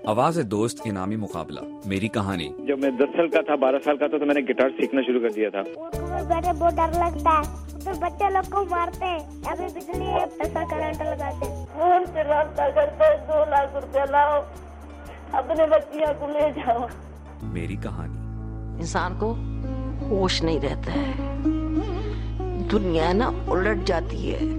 आवाज दोस्त इनामी मुकाबला मेरी कहानी। जब मैं 10 साल का था 12 साल का था तो मैंने गिटार सीखना शुरू कर दिया था। बैठे बहुत डर लगता है, तो बच्चे लोग को मारते हैं, अभी बिजली है ऐसा करंट लगाते हैं। फोन से रास्ता करते 2 लाख रुपया लाओ, अपने बच्चियों को ले जाओ। मेरी कहानी। इंसान को होश नहीं रहता है, दुनिया ना उलट जाती है।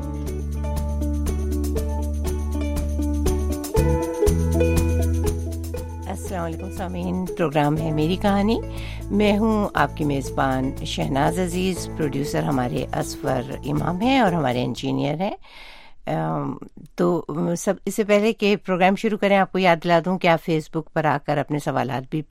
अस्सलाम वालेकुम सामीन, प्रोग्राम है मेरी कहानी। मैं हूं आपकी मेज़बान शहनाज अजीज़। प्रोड्यूसर हमारे असफर इमाम हैं और हमारे इंजीनियर हैं। तो सब इससे पहले कि प्रोग्राम शुरू करें, आपको याद दिला दूं कि आप फेसबुक पर आकर अपने सवालात भी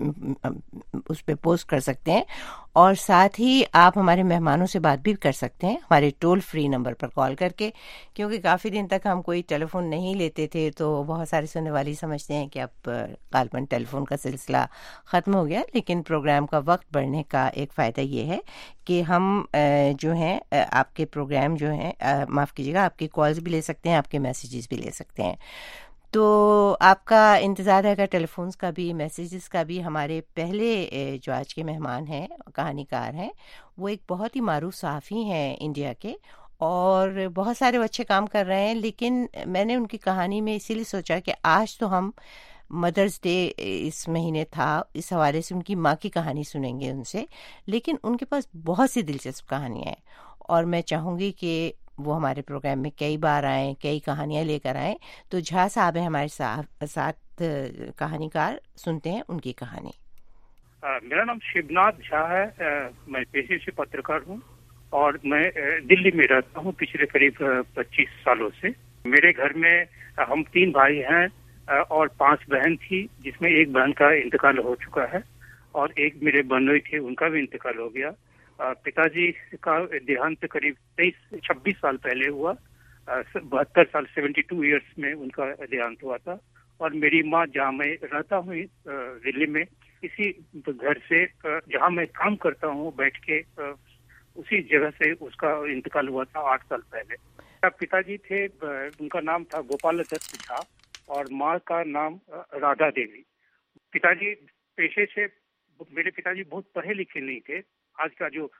उस पर पोस्ट कर सकते हैं और साथ ही आप हमारे मेहमानों से बात भी कर सकते हैं हमारे टोल फ्री नंबर पर कॉल करके, क्योंकि काफ़ी दिन तक हम कोई टेलीफोन नहीं लेते थे। तो बहुत सारे सुनने वाले समझते हैं कि अब गालबन टेलीफोन का सिलसिला ख़त्म हो गया, लेकिन प्रोग्राम का वक्त बढ़ने का एक फ़ायदा ये है कि हम जो हैं आपके प्रोग्राम जो हैं माफ़ कीजिएगा, आपकी कॉल्स भी ले सकते हैं, आपके मैसेजेस भी ले सकते हैं। तो आपका इंतज़ार रहेगा टेलीफोन्स का भी, मैसेजेस का भी। हमारे पहले जो आज के मेहमान हैं, कहानीकार हैं, वो एक बहुत ही मारूफ सहाफ़ी हैं इंडिया के और बहुत सारे अच्छे काम कर रहे हैं। लेकिन मैंने उनकी कहानी में इसीलिए सोचा कि आज तो हम मदर्स डे इस महीने था, इस हवाले से उनकी माँ की कहानी सुनेंगे उनसे, लेकिन उनके पास बहुत सी दिलचस्प कहानियाँ हैं और मैं चाहूँगी कि वो हमारे प्रोग्राम में कई बार आएँ, कई कहानियाँ लेकर आएँ। तो झा साहब हैं हमारे साथ कहानीकार, सुनते हैं उनकी कहानी। मेरा नाम शिवनाथ झा है। मैं पेशे से पत्रकार हूँ और मैं दिल्ली में रहता हूँ पिछले करीब 25 सालों से। मेरे घर में हम 3 भाई हैं और 5 बहन थी, जिसमें एक बहन का इंतकाल हो चुका है और एक मेरे बहनोई थे, उनका भी इंतकाल हो गया। पिताजी का देहांत करीब 26 साल पहले हुआ। 72 साल 72 इयर्स में उनका देहांत हुआ था। और मेरी माँ, जहाँ मैं रहता हूँ दिल्ली में, इसी घर से जहाँ मैं काम करता हूँ बैठ के, उसी जगह से उसका इंतकाल हुआ था 8 साल पहले। पिताजी थे, उनका नाम था गोपाल दत्त झा और माँ का नाम राधा देवी। पिताजी पेशे से, मेरे पिताजी बहुत पढ़े लिखे नहीं थे। आज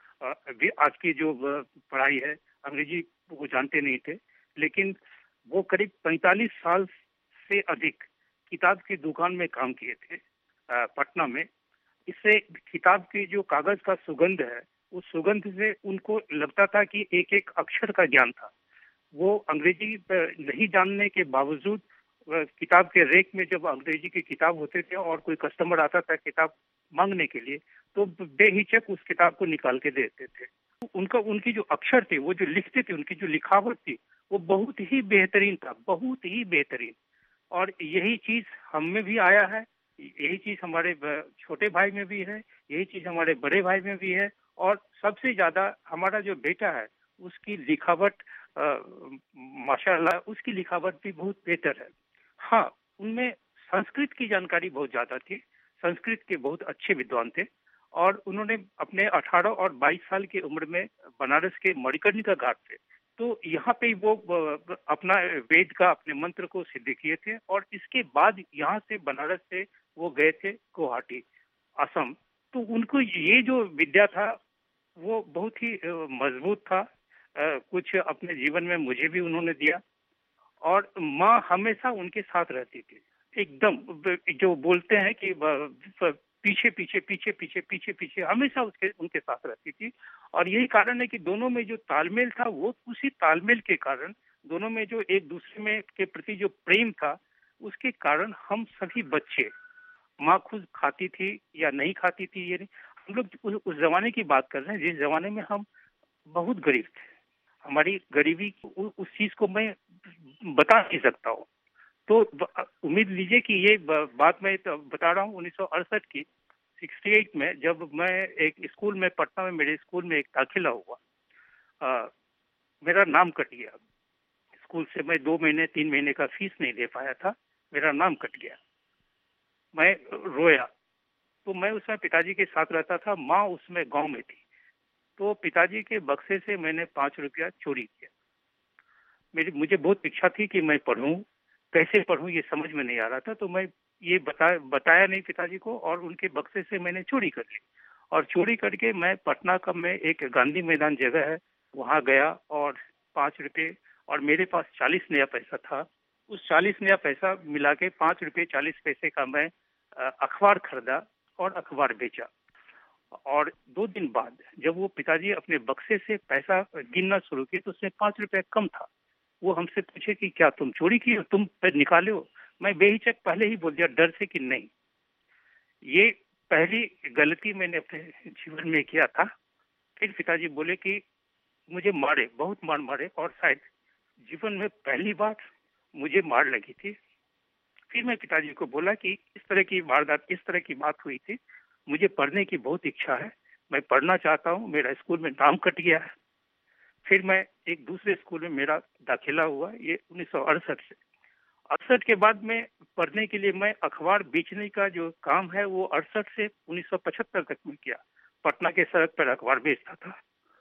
की जो पढ़ाई है, अंग्रेजी वो जानते नहीं थे, लेकिन वो करीब 45 साल से अधिक किताब की दुकान में काम किए थे पटना में। इससे किताब की जो कागज का सुगंध है, उस सुगंध से उनको लगता था कि एक एक अक्षर का ज्ञान था। वो अंग्रेजी नहीं जानने के बावजूद किताब के रेक में जब अंग्रेजी की किताब होते थे और कोई कस्टमर आता था किताब मांगने के लिए, तो बेहिचक उस किताब को निकाल के देते थे। उनकी जो अक्षर थे, वो जो लिखते थे, उनकी जो लिखावट थी, वो बहुत ही बेहतरीन था, बहुत ही बेहतरीन। और यही चीज हम में भी आया है, यही चीज हमारे छोटे भाई में भी है, यही चीज हमारे बड़े भाई में भी है। और सबसे ज्यादा हमारा जो बेटा है, उसकी लिखावट माशाल्लाह, उसकी लिखावट भी बहुत बेहतर है। हाँ, उनमें संस्कृत की जानकारी बहुत ज्यादा थी, संस्कृत के बहुत अच्छे विद्वान थे और उन्होंने अपने 18 और 22 साल की उम्र में बनारस के मणिकर्णिका घाट पे, तो यहाँ पे वो अपना वेद का, अपने मंत्र को सिद्ध किए थे। और इसके बाद यहाँ से, बनारस से वो गए थे गुवाहाटी, असम। तो उनको ये जो विद्या था वो बहुत ही मजबूत था। कुछ अपने जीवन में मुझे भी उन्होंने दिया और माँ हमेशा उनके साथ रहती थी, एकदम जो बोलते हैं कि पीछे पीछे पीछे पीछे पीछे पीछे हमेशा उनके साथ रहती थी। और यही कारण है कि दोनों में जो तालमेल था, वो उसी तालमेल के कारण, दोनों में जो एक दूसरे में के प्रति जो प्रेम था, उसके कारण हम सभी बच्चे, माँ खुद खाती थी या नहीं खाती थी ये नहीं, हम लोग उस जमाने की बात कर रहे हैं जिस जमाने में हम बहुत गरीब थे। हमारी गरीबी उस चीज को मैं बता नहीं सकता हूँ। तो उम्मीद लीजिए कि ये बात मैं तो बता रहा हूँ 1968 की, 68 में, जब मैं एक स्कूल में, पटना में मेरे स्कूल में एक दाखिला हुआ। मेरा नाम कट गया स्कूल से। मैं 2 महीने 3 महीने का फीस नहीं दे पाया था, मेरा नाम कट गया। मैं रोया। तो मैं उसमें पिताजी के साथ रहता था, माँ उसमें गांव में थी। तो पिताजी के बक्से से मैंने 5 रुपया चोरी किया। मुझे बहुत इच्छा थी कि मैं पढ़ूं, कैसे पढ़ूं ये समझ में नहीं आ रहा था। तो मैं ये बताया नहीं पिताजी को, और उनके बक्से से मैंने चोरी कर ली। और चोरी करके मैं पटना का में एक गांधी मैदान जगह है वहां गया, और 5 रुपए और मेरे पास 40 नया पैसा था। उस 40 नया पैसा मिला के 5 रुपए 40 पैसे का मैं अखबार खरीदा और अखबार बेचा। और 2 दिन बाद जब वो पिताजी अपने बक्से से पैसा गिनना शुरू किए तो उसमें 5 रुपए कम था। वो हमसे पूछे कि क्या तुम चोरी की हो, तुम निकाले हो? मैं बेहिचक पहले ही बोल दिया डर से कि नहीं। ये पहली गलती मैंने अपने जीवन में किया था। फिर पिताजी बोले कि मुझे मारे, बहुत मारे, और शायद जीवन में पहली बार मुझे मार लगी थी। फिर मैं पिताजी को बोला कि इस तरह की वारदात, इस तरह की बात हुई थी, मुझे पढ़ने की बहुत इच्छा है, मैं पढ़ना चाहता हूँ, मेरा स्कूल में नाम कट गया है। फिर मैं एक दूसरे स्कूल में मेरा दाखिला हुआ, ये 1968 से। 68 के बाद में पढ़ने के लिए मैं अखबार बेचने का जो काम है वो 68 से 1975 तक में किया। पटना के सड़क पर अखबार बेचता था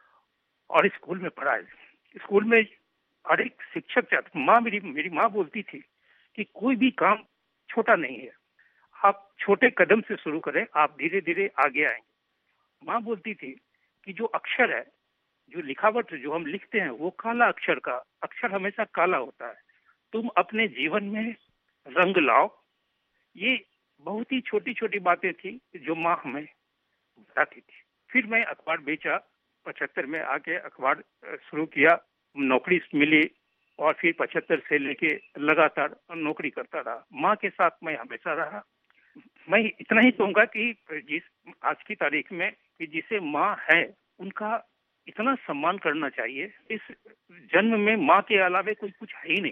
और स्कूल में पढ़ाया। स्कूल में हर एक शिक्षक चाहता, मेरी माँ बोलती थी कि कोई भी काम छोटा नहीं है, आप छोटे कदम से शुरू करें, आप धीरे धीरे आगे आएंगे। माँ बोलती थी कि जो अक्षर है, जो लिखावट जो हम लिखते हैं वो काला अक्षर हमेशा काला होता है, तुम अपने जीवन में रंग लाओ। ये बहुत ही छोटी छोटी बातें थी जो माँ हमें बताती थी। फिर मैं अखबार बेचा, 75 में आके अखबार शुरू किया, नौकरी मिली, और फिर 75 से लेके लगातार नौकरी करता रहा। माँ के साथ मैं हमेशा रहा। मैं इतना ही कहूँगा कि आज की तारीख में कि जिसे माँ है उनका इतना सम्मान करना चाहिए। इस जन्म में माँ के अलावा कोई कुछ है ही नहीं।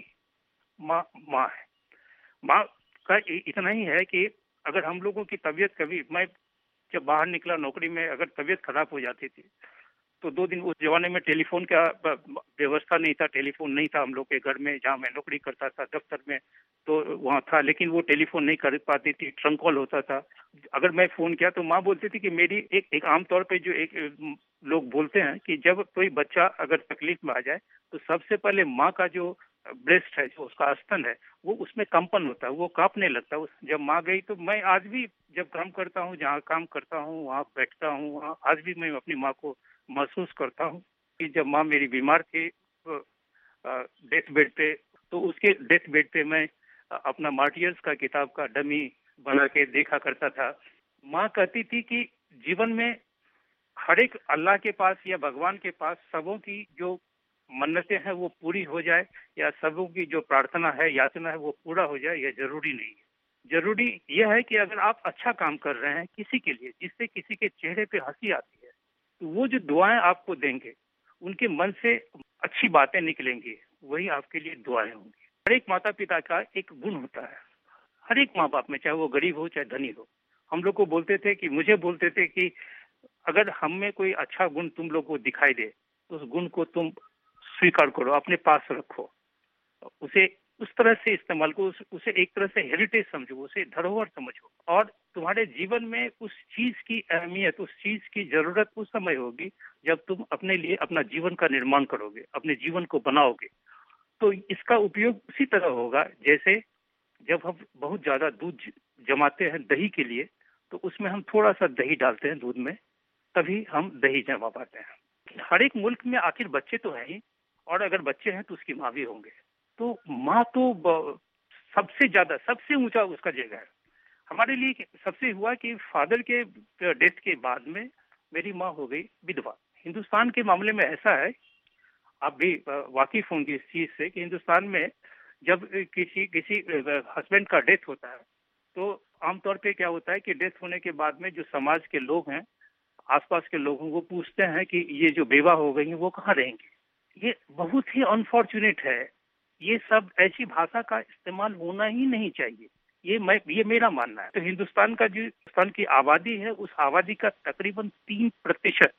माँ है। माँ का इतना ही है कि अगर हम लोगों की तबीयत कभी, मैं जब बाहर निकला नौकरी में, अगर तबीयत खराब हो जाती थी तो 2 दिन, उस जमाने में टेलीफोन का व्यवस्था नहीं था, टेलीफोन नहीं था हम लोग के घर में, जहाँ मैं नौकरी करता था दफ्तर में तो वहाँ था, लेकिन वो टेलीफोन नहीं कर पाती थी, ट्रंक कॉल होता था। अगर मैं फोन किया तो माँ बोलती थी कि मेरी एक आमतौर पे जो एक लोग बोलते हैं कि जब कोई बच्चा अगर तकलीफ में आ जाए तो सबसे पहले माँ का जो ब्रेस्ट है, जो उसका स्तन है, वो उसमें कंपन होता है, वो कांपने लगता है। जब माँ गई तो मैं आज भी जब काम करता हूँ, जहाँ काम करता हूँ वहाँ बैठता हूँ, वहाँ आज भी मैं अपनी माँ को महसूस करता हूँ कि जब माँ मेरी बीमार थी डेथ बेड पे, तो उसके डेथ बेड पे मैं अपना मार्टियर्स का किताब का डमी बना के देखा करता था। माँ कहती थी कि जीवन में हर एक अल्लाह के पास या भगवान के पास सबों की जो मन्नतें हैं वो पूरी हो जाए, या सबों की जो प्रार्थना है, याचना है, वो पूरा हो जाए, यह जरूरी नहीं है। जरूरी यह है कि अगर आप अच्छा काम कर रहे हैं किसी के लिए, जिससे किसी के चेहरे पे हंसी आती है, तो वो जो दुआएं आपको देंगे, उनके मन से अच्छी बातें निकलेंगी, वही आपके लिए दुआएं होंगी। हर एक माता पिता का एक गुण होता है, हर एक माँ बाप में, चाहे वो गरीब हो चाहे धनी हो। हम लोग को बोलते थे कि, मुझे बोलते थे कि अगर हम में कोई अच्छा गुण तुम लोग को दिखाई दे तो उस गुण को तुम स्वीकार करो, अपने पास रखो, उसे उस तरह से इस्तेमाल करो, उसे एक तरह से हेरिटेज समझो, उसे धरोहर समझो, और तुम्हारे जीवन में उस चीज की अहमियत, उस चीज की जरूरत उस समय होगी जब तुम अपने लिए अपना जीवन का निर्माण करोगे, अपने जीवन को बनाओगे। तो इसका उपयोग उसी तरह होगा जैसे जब हम बहुत ज्यादा दूध जमाते हैं दही के लिए, तो उसमें हम थोड़ा सा दही डालते हैं दूध में, तभी हम दही जमा पाते हैं। हर एक मुल्क में आखिर बच्चे तो हैं ही, और अगर बच्चे हैं तो उसकी माँ भी होंगे। तो माँ तो सबसे ज्यादा, सबसे ऊंचा उसका जगह है। हमारे लिए सबसे हुआ कि फादर के डेथ के बाद में मेरी माँ हो गई विधवा। हिंदुस्तान के मामले में ऐसा है, आप भी वाकिफ होंगे इस चीज से, कि हिंदुस्तान में जब किसी हस्बैंड का डेथ होता है तो आमतौर पे क्या होता है कि डेथ होने के बाद में जो समाज के लोग हैं, आसपास के लोगों को पूछते हैं कि ये जो बेवा हो गई है वो कहाँ रहेंगे। ये बहुत ही अनफॉर्चुनेट है। ये सब ऐसी भाषा का इस्तेमाल होना ही नहीं चाहिए, ये मेरा मानना है। तो हिंदुस्तान की आबादी है, उस आबादी का तकरीबन 3%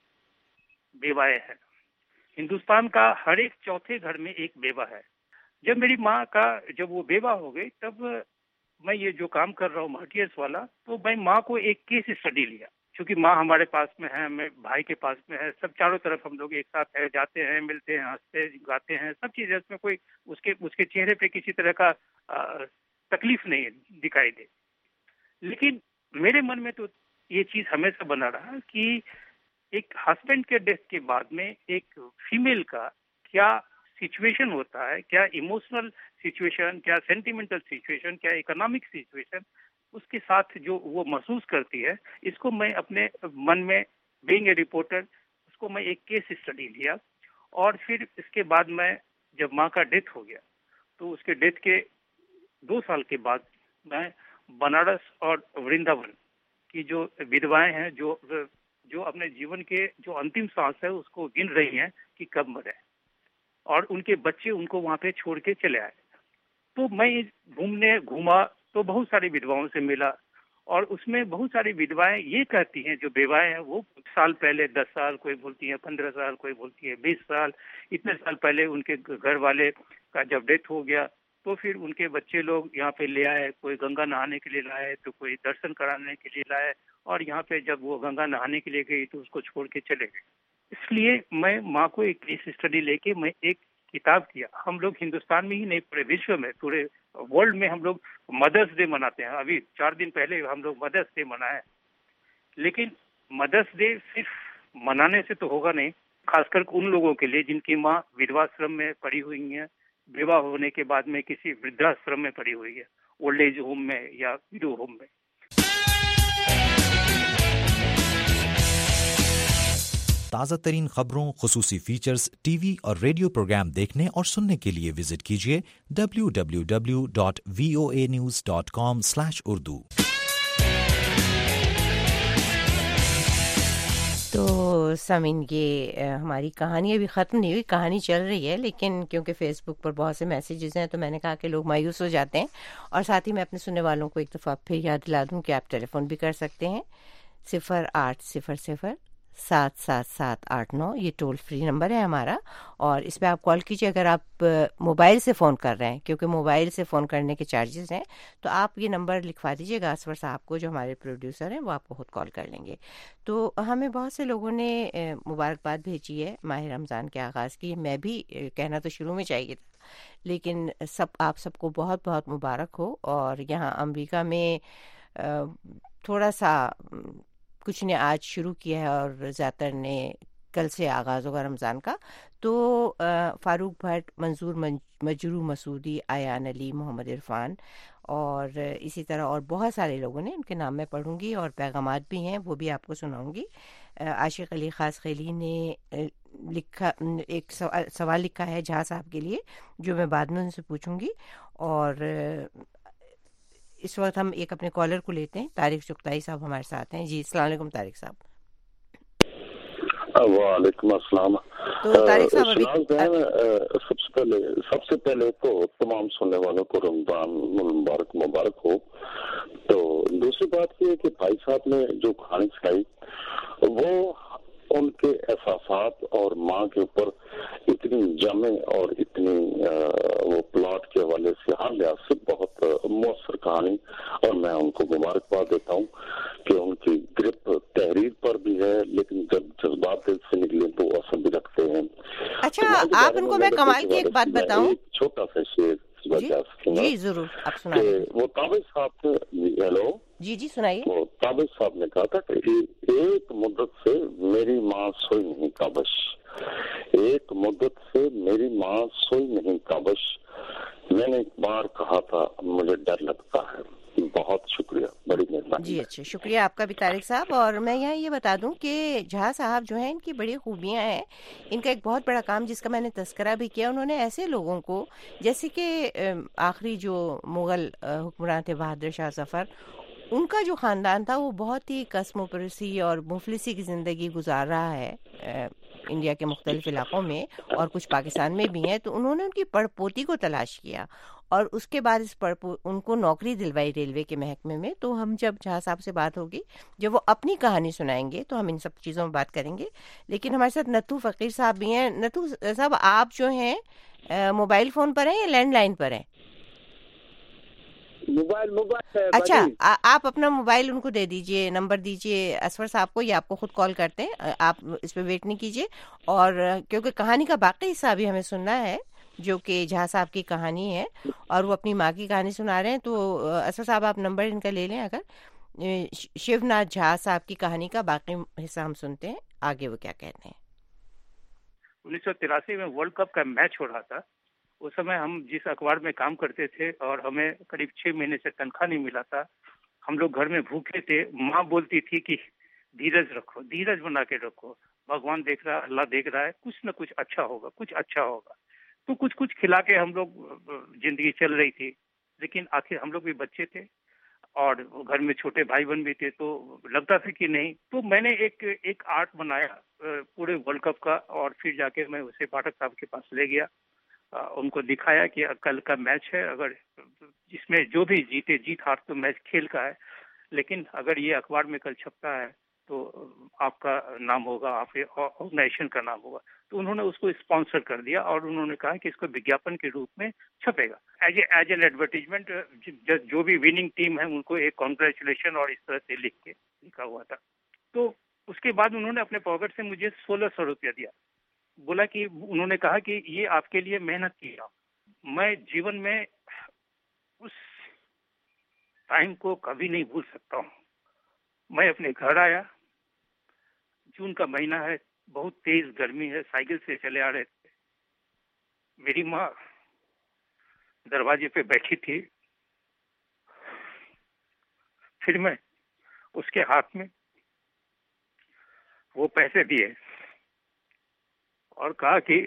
बेवाएं हैं। हिंदुस्तान का हर एक चौथे घर में एक बेवा है। जब मेरी माँ का जब वो बेवा हो गई, तब मैं ये जो काम कर रहा हूँ मार्टियर्स वाला, तो मैं माँ को एक केस स्टडी लिया क्योंकि माँ हमारे पास में है, मैं भाई के पास में है, सब चारों तरफ हम लोग एक साथ है, जाते हैं, मिलते हैं, हंसते गाते हैं, सब चीजें, उसमें कोई उसके चेहरे पे किसी तरह का तकलीफ नहीं दिखाई दे। लेकिन मेरे मन में तो ये चीज हमेशा बना रहा कि एक हस्बैंड के डेथ के बाद में एक फीमेल का क्या सिचुएशन होता है, क्या इमोशनल सिचुएशन, क्या सेंटिमेंटल सिचुएशन, क्या इकोनॉमिक सिचुएशन उसके साथ जो वो महसूस करती है, इसको मैं अपने मन में बीइंग ए रिपोर्टर उसको मैं एक केस स्टडी लिया। और फिर इसके बाद मैं जब माँ का डेथ हो गया तो उसके डेथ के 2 साल के बाद मैं बनारस और वृंदावन की जो विधवाएं हैं जो अपने जीवन के जो अंतिम सांस है उसको गिन रही हैं कि कब मरे, और उनके बच्चे उनको वहां पे छोड़ के चले आए। तो मैं घूमा तो बहुत सारी विधवाओं से मिला, और उसमें बहुत सारी विधवाएं ये कहती हैं, जो बेवाएं हैं वो साल पहले 10 साल, कोई बोलती है 15 साल, कोई बोलती है 20 साल, इतने साल पहले उनके घर वाले का जब डेथ हो गया तो फिर उनके बच्चे लोग यहाँ पे ले आए, कोई गंगा नहाने के लिए लाए तो कोई दर्शन कराने के लिए लाए, और यहाँ पे जब वो गंगा नहाने के लिए गई तो उसको छोड़ के चले गए। इसलिए मैं माँ को एक केस स्टडी लेके मैं एक किताब किया। हम लोग हिंदुस्तान में ही नहीं, पूरे विश्व में, पूरे वर्ल्ड में हम लोग मदर्स डे मनाते हैं। अभी 4 दिन पहले हम लोग मदर्स डे मनाए, लेकिन मदर्स डे सिर्फ मनाने से तो होगा नहीं, खासकर उन लोगों के लिए जिनकी माँ विधवाश्रम में पड़ी हुई है, विवाह होने के बाद में किसी वृद्धाश्रम में पड़ी हुई है, ओल्ड एज होम में या विडो होम में। ताज़ा तरीन खबरों, खुसूसी फीचर्स, टीवी और रेडियो प्रोग्राम देखने और सुनने के लिए विजिट कीजिए www.voanews.com/urdu। तो सामीन, ये हमारी कहानी अभी ख़त्म नहीं हुई, कहानी चल रही है, लेकिन क्योंकि फ़ेसबुक पर बहुत से मैसेजेस हैं तो मैंने कहा कि लोग मायूस हो जाते हैं। और साथ ही मैं अपने सुनने वालों को एक दफ़ा फिर याद दिला दूं कि आप टेलीफ़ोन भी कर सकते हैं 0800-777-89, ये टोल फ्री नंबर है हमारा, और इस पर आप कॉल कीजिए। अगर आप मोबाइल से फ़ोन कर रहे हैं, क्योंकि मोबाइल से फ़ोन करने के चार्जेस हैं, तो आप ये नंबर लिखवा दीजिएगा असवर साहब को, जो हमारे प्रोड्यूसर हैं, वो आपको खुद कॉल कर लेंगे। तो हमें बहुत से लोगों ने मुबारकबाद भेजी है माह रमज़ान के आगाज़ की। मैं भी कहना तो शुरू में चाहिए था, लेकिन आप सबको बहुत बहुत मुबारक हो। और यहाँ अमेरिका में थोड़ा सा कुछ ने आज शुरू किया है और ज़्यादातर ने कल से आगाज़ होगा रमज़ान का। तो फ़ारूक भट्ट, मंजूर मजरू मसूदी, आयान अली, मोहम्मद इरफान और इसी तरह और बहुत सारे लोगों ने, उनके नाम मैं पढ़ूंगी और पैगामात भी हैं वो भी आपको सुनाऊंगी। आशिक अली खास खैली ने लिखा, एक सवाल लिखा है झा साहब के लिए, जो मैं बाद में उनसे पूछूंगी। और इस वक्त हम एक अपने कॉलर को लेते हैं। तारिक चुगताई साहब हमारे साथ हैं। जी, अस्सलाम वालेकुम तारिक साहब। वालेकुम अस्सलाम। तो तारिक साहब, सबसे पहले तो तमाम सुनने वालों को रमजान मुबारक हो। तो दूसरी बात ये है कि भाई साहब ने जो कहानी सुनाई वो उनके एहसासात और माँ के ऊपर इतनी जमे और इतनी वो प्लॉट के हवाले से हर लिहाज से बहुत मौसर कहानी, और मैं उनको मुबारकबाद देता हूँ कि उनकी ग्रिप तहरीर पर भी है, लेकिन जब जज्बात दिल से निकले तो असर भी रखते हैं। अच्छा, आप उनको, मैं कमाल की एक बात बताऊं, छोटा सा शेर जी जरूर आप सुनाइए। वो ताबिज साहब, हेलो जी सुनाइए। वो ताबिज साहब ने कहा था कि एक मुद्दत से मेरी माँ सोई नहीं काबश, एक मुद्दत से मेरी माँ सोई नहीं काबश, मैंने एक बार कहा था मुझे डर लगता है। बहुत शुक्रिया, बड़ी मेहरबानी जी। अच्छा, शुक्रिया आपका भी तारिक साहब। और मैं यहाँ ये बता दूं कि झा साहब जो हैं, इनकी बड़ी खूबियाँ हैं। इनका एक बहुत बड़ा काम जिसका मैंने तस्करा भी किया, उन्होंने ऐसे लोगों को, जैसे कि आखिरी जो मुग़ल हुक्मरान थे बहादुर शाह ज़फ़र, उनका जो ख़ानदान था वो बहुत ही कस्मोपरसी और मुफलिसी की ज़िंदगी गुजार रहा है इंडिया के मुख्तलिफ इलाक़ों में, और कुछ पाकिस्तान में भी हैं। तो उन्होंने उनकी पड़पोती को तलाश किया और उसके बाद उनको नौकरी दिलवाई रेलवे के महकमे में। तो हम जब झा साहब से बात होगी, जब वो अपनी कहानी सुनाएंगे, तो हम इन सब चीज़ों में बात करेंगे। लेकिन हमारे साथ नथू फ़कीर साहब भी हैं। नथू साहब, आप जो हैं मोबाइल फ़ोन पर हैं या लैंडलाइन पर हैं? मोबाइल अच्छा, आप अपना मोबाइल उनको दे दीजिए, नंबर दीजिए असफर साहब को, या आपको खुद कॉल करते हैं, आप इस पे वेट नहीं कीजिए। और क्योंकि कहानी का बाकी हिस्सा अभी हमें सुनना है, जो कि झा साहब की कहानी है और वो अपनी माँ की कहानी सुना रहे हैं। तो असफर साहब आप नंबर इनका ले लें। अगर शिवनाथ झा साहब की कहानी का बाकी हिस्सा हम सुनते हैं, आगे वो क्या कहते हैं। 1983 में वर्ल्ड कप का मैच हो रहा था। उस समय हम जिस अखबार में काम करते थे और हमें करीब 6 महीने से तनख्वाह नहीं मिला था, हम लोग घर में भूखे थे। माँ बोलती थी कि धीरज रखो, धीरज बना के रखो, भगवान देख रहा है, अल्लाह देख रहा है, कुछ न कुछ अच्छा होगा, कुछ अच्छा होगा। तो कुछ कुछ खिला के हम लोग जिंदगी चल रही थी। लेकिन आखिर हम लोग भी बच्चे थे और घर में छोटे भाई बहन भी थे, तो लगता था कि नहीं। तो मैंने एक आर्ट बनाया पूरे वर्ल्ड कप का, और फिर जाके मैं उसे पाठक साहब के पास ले गया। उनको दिखाया कि कल का मैच है, अगर जिसमें जो भी जीते, जीत हार तो मैच खेल का है, लेकिन अगर ये अखबार में कल छपता है तो आपका नाम होगा, आपके ऑर्गेनाइजेशन का नाम होगा। तो उन्होंने उसको स्पॉन्सर कर दिया और उन्होंने कहा कि इसको विज्ञापन के रूप में छपेगा, एज एन एडवर्टीजमेंट। जो भी विनिंग टीम है उनको एक कॉन्ग्रेचुलेशन और इस तरह से लिख के लिखा हुआ था। तो उसके बाद उन्होंने अपने पॉकेट से मुझे 1600 रुपया दिया। बोला कि उन्होंने कहा कि ये आपके लिए मेहनत किया। मैं जीवन में उस टाइम को कभी नहीं भूल सकता हूँ। मैं अपने घर आया, जून का महीना है, बहुत तेज गर्मी है, साइकिल से चले आ रहे थे। मेरी माँ दरवाजे पे बैठी थी। फिर मैं उसके हाथ में वो पैसे दिए और कहा कि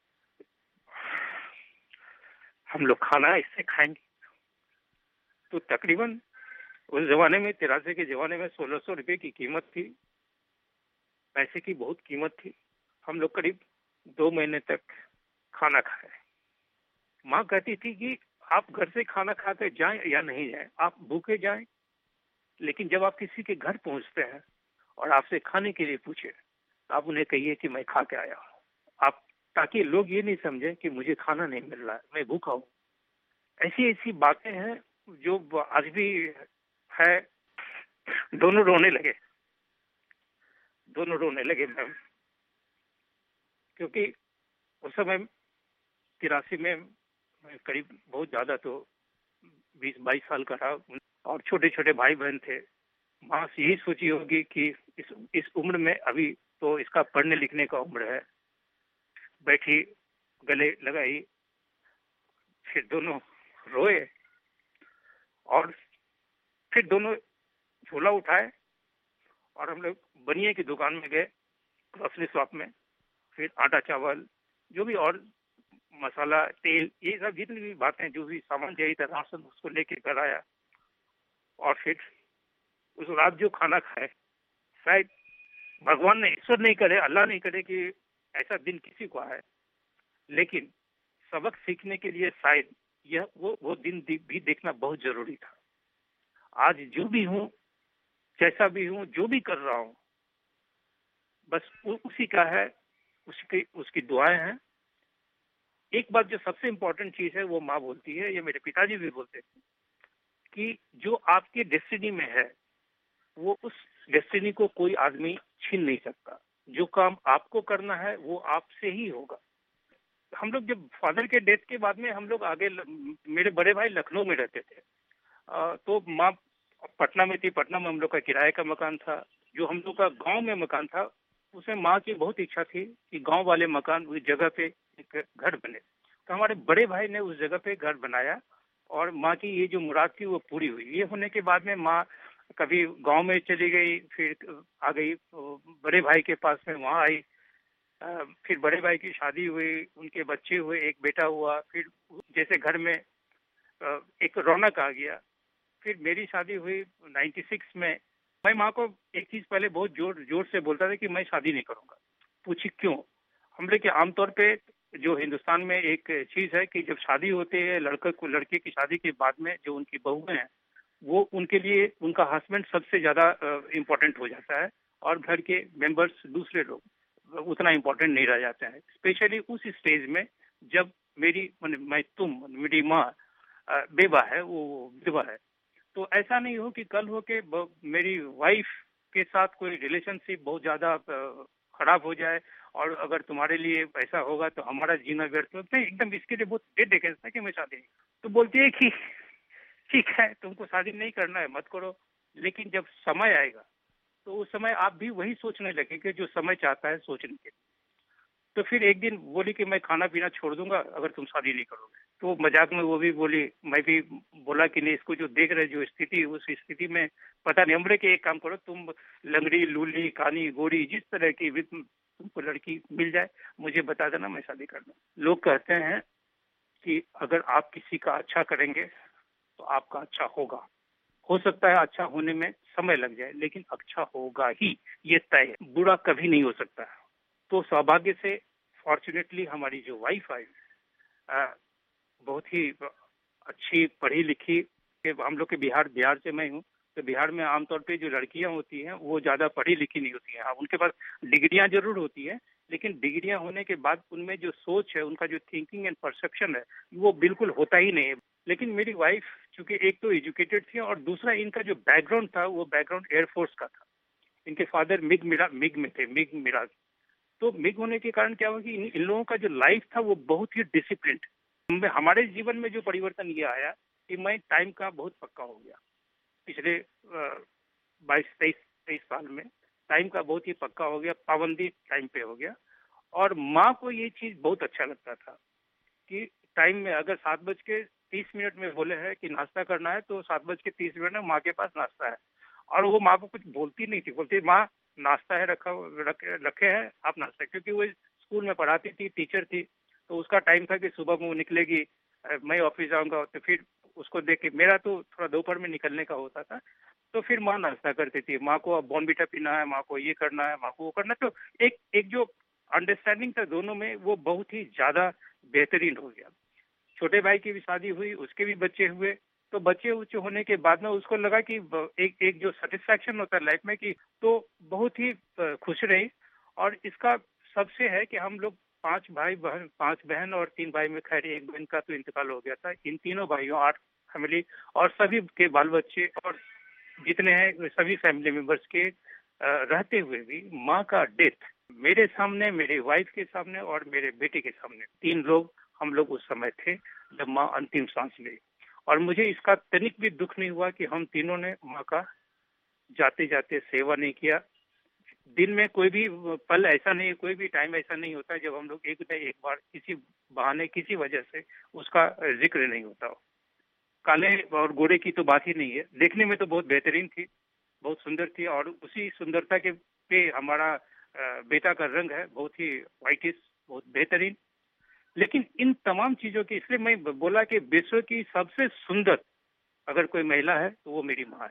हम लोग खाना इससे खाएंगे। तो तकरीबन उस जमाने में, 83 के जमाने में 1600 रुपये की कीमत थी, पैसे की बहुत कीमत थी। हम लोग करीब 2 महीने तक खाना खाए। माँ कहती थी कि आप घर से खाना खाकर जाएं या नहीं जाएं, आप भूखे जाएं, लेकिन जब आप किसी के घर पहुंचते हैं और आपसे खाने के लिए पूछे, आप उन्हें कहिए कि मैं खा के आया हूँ। आप, ताकि लोग ये नहीं समझे कि मुझे खाना नहीं मिल रहा है, मैं भूखा हूँ। ऐसी ऐसी बातें हैं जो आज भी है। दोनों रोने लगे मैम, क्योंकि उस समय 83 में मैं करीब बहुत ज्यादा तो 20-22 साल का रहा और छोटे छोटे भाई बहन थे। माँ यही सोची होगी कि इस उम्र में, अभी तो इसका पढ़ने लिखने का उम्र है। बैठी, गले लगाई, फिर दोनों रोए और फिर दोनों झोला उठाए और हम लोग बनिए की दुकान में गए, ग्रोसरी शॉप में। फिर आटा चावल, जो भी और मसाला, तेल, ये सब जितनी भी बातें, जो भी सामान चाहिए था राशन, उसको लेके घर आया। और फिर उस रात जो खाना खाए, शायद भगवान ने, ईश्वर नहीं करे, अल्लाह नहीं करे कि ऐसा दिन किसी को आए, लेकिन सबक सीखने के लिए शायद यह वो दिन भी देखना बहुत जरूरी था। आज जो भी हूँ, जैसा भी हूँ, जो भी कर रहा हूँ, बस उसी का है, उसकी दुआएं हैं। एक बात जो सबसे इम्पोर्टेंट चीज है वो माँ बोलती है, ये मेरे पिताजी भी बोलते थे, कि जो आपके डेस्टिनी में है वो उस डेस्टिनी को कोई आदमी छीन नहीं सकता। जो काम आपको करना है वो आपसे ही होगा। हम लोग जब फादर के डेथ के बाद में हम लोग आगे, मेरे बड़े भाई लखनऊ में रहते थे, तो माँ पटना में थी। पटना में हम लोग का किराए का मकान था। जो हम लोग का गांव में मकान था, उसमें माँ की बहुत इच्छा थी कि गांव वाले मकान, उस जगह पे एक घर बने। तो हमारे बड़े भाई ने उस जगह पे घर बनाया और माँ की ये जो मुराद थी वो पूरी हुई। ये होने के बाद में माँ कभी गांव में चली गई, फिर आ गई बड़े भाई के पास में, वहाँ आई। फिर बड़े भाई की शादी हुई, उनके बच्चे हुए, एक बेटा हुआ। फिर जैसे घर में एक रौनक आ गया। फिर मेरी शादी हुई 96 में। मैं माँ को एक चीज पहले बहुत जोर से बोलता था कि मैं शादी नहीं करूंगा। पूछी क्यों? हम लोग के आमतौर पे जो हिंदुस्तान में एक चीज है कि जब शादी होती है, लड़के की शादी के बाद में जो उनकी बहुएं हैं, वो उनके लिए उनका हस्बैंड सबसे ज्यादा इम्पोर्टेंट हो जाता है और घर के मेंबर्स, दूसरे लोग उतना इम्पोर्टेंट नहीं रह जाते हैं। स्पेशली उस स्टेज में जब मेरी माँ बेवा है, वो विधवा है। तो ऐसा नहीं हो कि कल हो के मेरी वाइफ के साथ कोई रिलेशनशिप बहुत ज्यादा खराब हो जाए और अगर तुम्हारे लिए ऐसा होगा तो हमारा जीना व्यर्थ हो। नहीं, एकदम इसके लिए बहुत डेड अगेंस्ट है कि मैं शादी नहीं। तो बोलती है कि ठीक है, तुमको शादी नहीं करना है, मत करो, लेकिन जब समय आएगा तो उस समय आप भी वही सोचने लगेंगे जो समय चाहता है सोचने के। तो फिर एक दिन बोली कि मैं खाना पीना छोड़ दूंगा अगर तुम शादी नहीं करोगे। तो मजाक में वो भी बोली, मैं भी बोला कि नहीं, इसको जो देख रहे जो स्थिति, उस स्थिति में पता नहीं। हमरे के एक काम करो, तुम लंगड़ी, लूली, कानी, गोरी, जिस तरह की भी तुमको लड़की मिल जाए मुझे बता देना, मैं शादी कर दूं। लोग कहते हैं कि अगर आप किसी का अच्छा करेंगे तो आपका अच्छा होगा। हो सकता है अच्छा होने में समय लग जाए, लेकिन अच्छा होगा ही, ये तय है। बुरा कभी नहीं हो सकता। तो सौभाग्य से फॉर्चुनेटली हमारी जो वाइफ आई बहुत ही अच्छी पढ़ी लिखी। हम लोग के बिहार से मैं हूँ, तो बिहार में आमतौर पे जो लड़कियां होती हैं वो ज्यादा पढ़ी लिखी नहीं होती हैं। हाँ, उनके पास डिग्रियां जरूर होती हैं, लेकिन डिग्रियां होने के बाद उनमें जो सोच है, उनका जो थिंकिंग एंड परसेप्शन है, वो बिल्कुल होता ही नहीं है। लेकिन मेरी वाइफ चूंकि एक तो एजुकेटेड थी और दूसरा इनका जो बैकग्राउंड था वो बैकग्राउंड एयरफोर्स का था। इनके फादर मिग में थे, मिग। तो मिग होने के कारण क्या हुआ कि इन लोगों का जो लाइफ था वो बहुत ही डिसिप्लिन्ड। हमारे जीवन में जो परिवर्तन ये आया कि मैं टाइम का बहुत पक्का हो गया। पिछले 22-23 साल में टाइम का बहुत ही पक्का हो गया, पाबंदी टाइम पे हो गया। और माँ को ये चीज बहुत अच्छा लगता था कि टाइम में अगर 7:30 में बोले हैं कि नाश्ता करना है तो 7:30 में माँ के पास नाश्ता है। और वो माँ को कुछ बोलती नहीं थी, बोलती माँ नाश्ता है रखे हैं आप नाश्ता, क्योंकि वो स्कूल में पढ़ाती थी, टीचर थी। तो उसका टाइम था कि सुबह में वो निकलेगी, मैं ऑफिस जाऊंगा, तो फिर उसको देख के मेरा तो थोड़ा दोपहर में निकलने का होता था। तो फिर माँ नाश्ता करती थी, माँ को अब बॉर्नविटा पीना है, माँ को ये करना है, माँ को वो करना है। तो एक जो अंडरस्टैंडिंग था दोनों में वो बहुत ही ज्यादा बेहतरीन हो गया। छोटे भाई की भी शादी हुई, उसके भी बच्चे हुए। तो बच्चे होने के बाद में उसको लगा कि एक जो सेटिस्फैक्शन होता है लाइफ में कि तो बहुत ही खुश रही। और इसका सबसे है कि हम लोग 5 बहन और 3 भाई में, खैर एक बहन का तो इंतकाल हो गया था। इन तीनों भाइयों 8 फैमिली और सभी के बाल बच्चे और जितने हैं सभी फैमिली मेंबर्स के रहते हुए भी माँ का डेथ मेरे सामने, मेरे वाइफ के सामने और मेरे बेटे के सामने, 3 लोग हम लोग उस समय थे जब माँ अंतिम सांस ली। और मुझे इसका तनिक भी दुख नहीं हुआ कि हम तीनों ने माँ का जाते जाते सेवा नहीं किया। दिन में कोई भी पल ऐसा नहीं, कोई भी टाइम ऐसा नहीं होता जब हम लोग एक बार किसी बहाने, किसी वजह से उसका जिक्र नहीं होता हो। काले और गोरे की तो बात ही नहीं है, देखने में तो बहुत बेहतरीन थी, बहुत सुंदर थी। और उसी सुंदरता के पे हमारा बेटा का रंग है, बहुत ही व्हाइटिश, बहुत बेहतरीन। लेकिन इन तमाम चीजों की, इसलिए मैं बोला कि विश्व की सबसे सुंदर अगर कोई महिला है तो वो मेरी माँ है।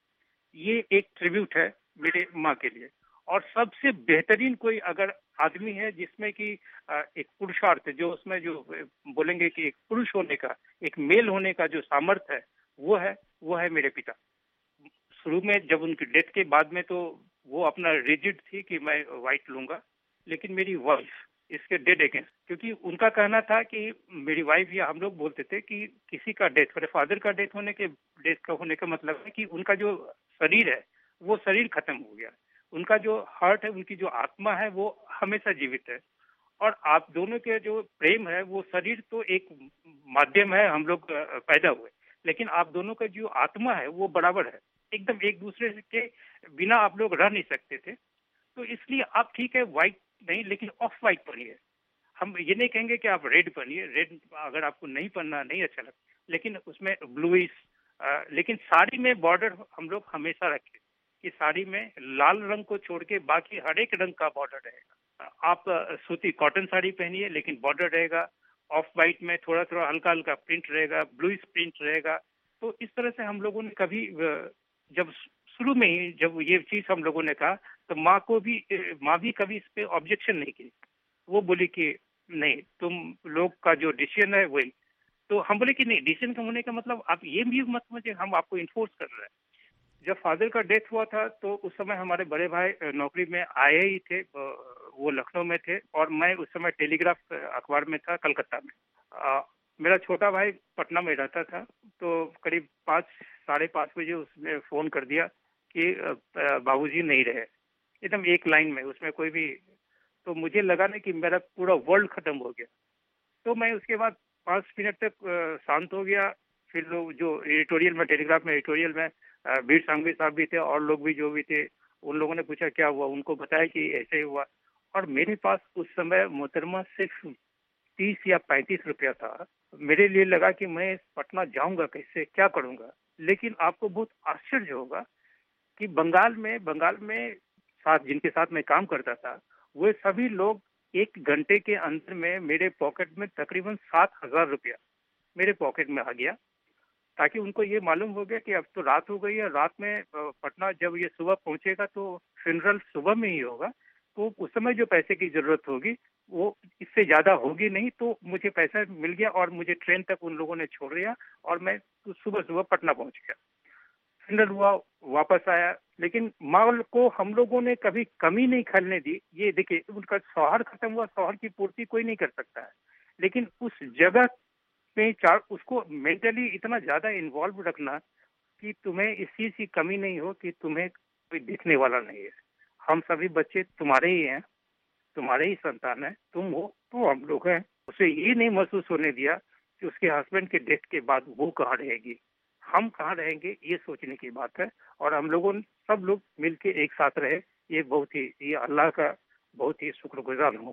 ये एक ट्रिब्यूट है मेरे माँ के लिए। और सबसे बेहतरीन कोई अगर आदमी है जिसमें कि एक पुरुषार्थ, जो उसमें जो बोलेंगे कि एक पुरुष होने का, एक मेल होने का जो सामर्थ्य है, वो है मेरे पिता। शुरू में जब उनकी डेथ के बाद में तो वो अपना रिजिड थी कि मैं वाइट लूंगा, लेकिन मेरी वाइफ इसके डेड अगेंस्ट, क्योंकि उनका कहना था कि मेरी वाइफ या हम लोग बोलते थे कि किसी का डेथ, मेरे फादर का डेथ होने का मतलब है कि उनका जो शरीर है वो शरीर खत्म हो गया, उनका जो हार्ट है, उनकी जो आत्मा है वो हमेशा जीवित है। और आप दोनों के जो प्रेम है, वो शरीर तो एक माध्यम है, हम लोग पैदा हुए, लेकिन आप दोनों का जो आत्मा है वो बराबर है, एकदम एक दूसरे के बिना आप लोग रह नहीं सकते थे। तो इसलिए आप ठीक है व्हाइट नहीं, लेकिन ऑफ व्हाइट पहनिए। हम ये नहीं कहेंगे कि आप रेड पहनिए, रेड अगर आपको नहीं पहनना, नहीं अच्छा लगता, लेकिन उसमें ब्लूइश, लेकिन साड़ी में बॉर्डर हम लोग हमेशा रखें कि साड़ी में लाल रंग को छोड़ के बाकी हर एक रंग का बॉर्डर रहेगा। आप सूती कॉटन साड़ी पहनिए लेकिन बॉर्डर रहेगा, ऑफ व्हाइट में थोड़ा थोड़ा हल्का हल्का प्रिंट रहेगा, ब्लूइश प्रिंट रहेगा। तो इस तरह से हम लोगों ने कभी, जब शुरू में ही जब ये चीज हम लोगों ने कहा तो माँ भी कभी इस पे ऑब्जेक्शन नहीं की। वो बोली कि नहीं, तुम लोग का जो डिसीजन है वही। तो हम बोले कि नहीं, डिसीजन का होने का मतलब आप ये भी मत समझिए हम आपको इन्फोर्स कर रहे हैं। जब फादर का डेथ हुआ था तो उस समय हमारे बड़े भाई नौकरी में आए ही थे, वो लखनऊ में थे और मैं उस समय टेलीग्राफ अखबार में था कलकत्ता में। मेरा छोटा भाई पटना में रहता था, तो करीब 5-5:30 बजे उसने फोन कर दिया कि बाबूजी नहीं रहे, एकदम एक लाइन में, उसमें कोई भी। तो मुझे लगा ना कि मेरा पूरा वर्ल्ड खत्म हो गया। तो मैं उसके बाद 5 मिनट तक शांत हो गया। फिर लोग जो एडिटोरियल में, टेलीग्राफ में एडिटोरियल में बीर सांघवी साहब भी थे और लोग भी जो भी थे, उन लोगों ने पूछा क्या हुआ, उनको बताया कि ऐसे हुआ। और मेरे पास उस समय मोहतरमा सिर्फ 30 या 35 रुपया था। मेरे लिए लगा कि मैं पटना जाऊंगा कैसे, क्या करूंगा। लेकिन आपको बहुत आश्चर्य होगा कि बंगाल में साथ जिनके साथ मैं काम करता था, वो सभी लोग 1 घंटे के अंदर में मेरे पॉकेट में तकरीबन 7,000 रुपया मेरे पॉकेट में आ गया, ताकि उनको ये मालूम हो गया कि अब तो रात हो गई है। रात में पटना जब ये सुबह पहुंचेगा तो फ्यूनरल सुबह में ही होगा, तो उस समय जो पैसे की जरूरत होगी वो इससे ज्यादा होगी नहीं। तो मुझे पैसा मिल गया और मुझे ट्रेन तक उन लोगों ने छोड़ दिया और मैं सुबह पटना पहुंच गया। फ्यूनरल हुआ, वापस आया, लेकिन माल को हम लोगों ने कभी कमी नहीं खलने दी। ये देखिए, उनका शौहर खत्म हुआ, शौहर की पूर्ति कोई नहीं कर सकता है, लेकिन उस जगह में उसको मेंटली इतना ज्यादा इन्वॉल्व रखना कि तुम्हें इस चीज की कमी नहीं हो कि तुम्हें कोई देखने वाला नहीं है। हम सभी बच्चे तुम्हारे ही हैं, तुम्हारे ही संतान है, तुम हो तो हम लोग हैं। उसे ये नहीं महसूस होने दिया कि उसके हस्बैंड के डेथ के बाद वो कहाँ रहेगी, हम कहाँ रहेंगे, ये सोचने की बात है। और हम लोगों सब लोग मिलके एक साथ रहे, ये अल्लाह का बहुत ही शुक्रगुजार हूँ।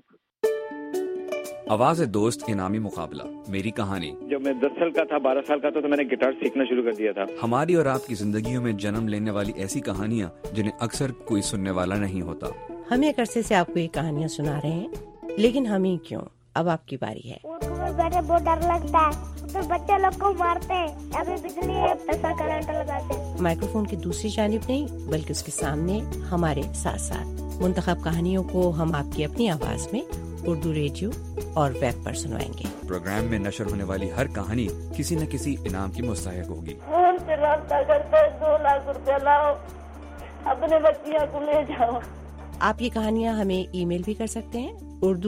आवाज दोस्त इनामी मुकाबला, मेरी कहानी। जब मैं 10 साल का था, 12 साल का था, तो मैंने गिटार सीखना शुरू कर दिया था। हमारी और आपकी जिंदगियों में जन्म लेने वाली ऐसी कहानियाँ जिन्हें अक्सर कोई सुनने वाला नहीं होता। हम एक अरसे से आपको ये कहानियाँ सुना रहे हैं, लेकिन हम ही क्यों, अब आपकी बारी है। बैठे बहुत डर लगता है, तो बच्चे लोग को मारते हैं, अभी बिजली है, ऐसा करंट लगाते हैं। माइक्रोफोन की दूसरी जानिब नहीं, बल्कि उसके सामने हमारे साथ साथ मुंतखब कहानियों को हम आपकी अपनी आवाज में उर्दू रेडियो और वेब पर सुनवाएंगे। प्रोग्राम में नशर होने वाली हर कहानी किसी न किसी इनाम की मुस्तहिक होगी। फोन पे रास्ता करते 2 लाख रुपया लाओ, अपने बच्चियों को ले जाओ। आप ये कहानियाँ हमें ईमेल भी कर सकते हैं,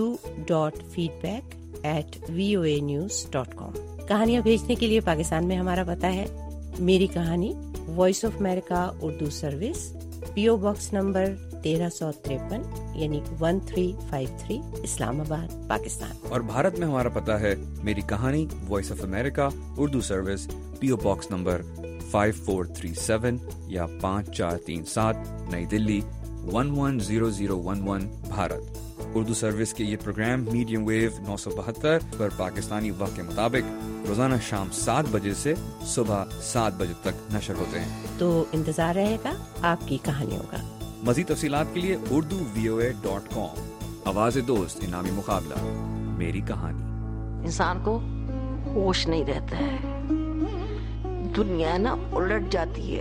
urdu.feedback@voanews.com। कहानियाँ भेजने के लिए पाकिस्तान में हमारा पता है मेरी कहानी, voice of America Urdu service, PO box number 1353 यानी 1353, इस्लामाबाद, पाकिस्तान। और भारत में हमारा पता है मेरी कहानी, voice of America Urdu service, PO box number 5437 या 5437, नई दिल्ली 110011, भारत। उर्दू सर्विस के ये प्रोग्राम मीडियम वेव 972 पर पाकिस्तानी वक्त के मुताबिक रोजाना शाम 7 बजे से सुबह 7 बजे तक नशर होते हैं। तो इंतजार रहेगा आपकी कहानियों का। मज़ीद तफसीलात के लिए urduvoa.com। आवाज़ दोस्त इनामी मुकाबला, मेरी कहानी। इंसान को होश नहीं रहता है, दुनिया ना उलट जाती है।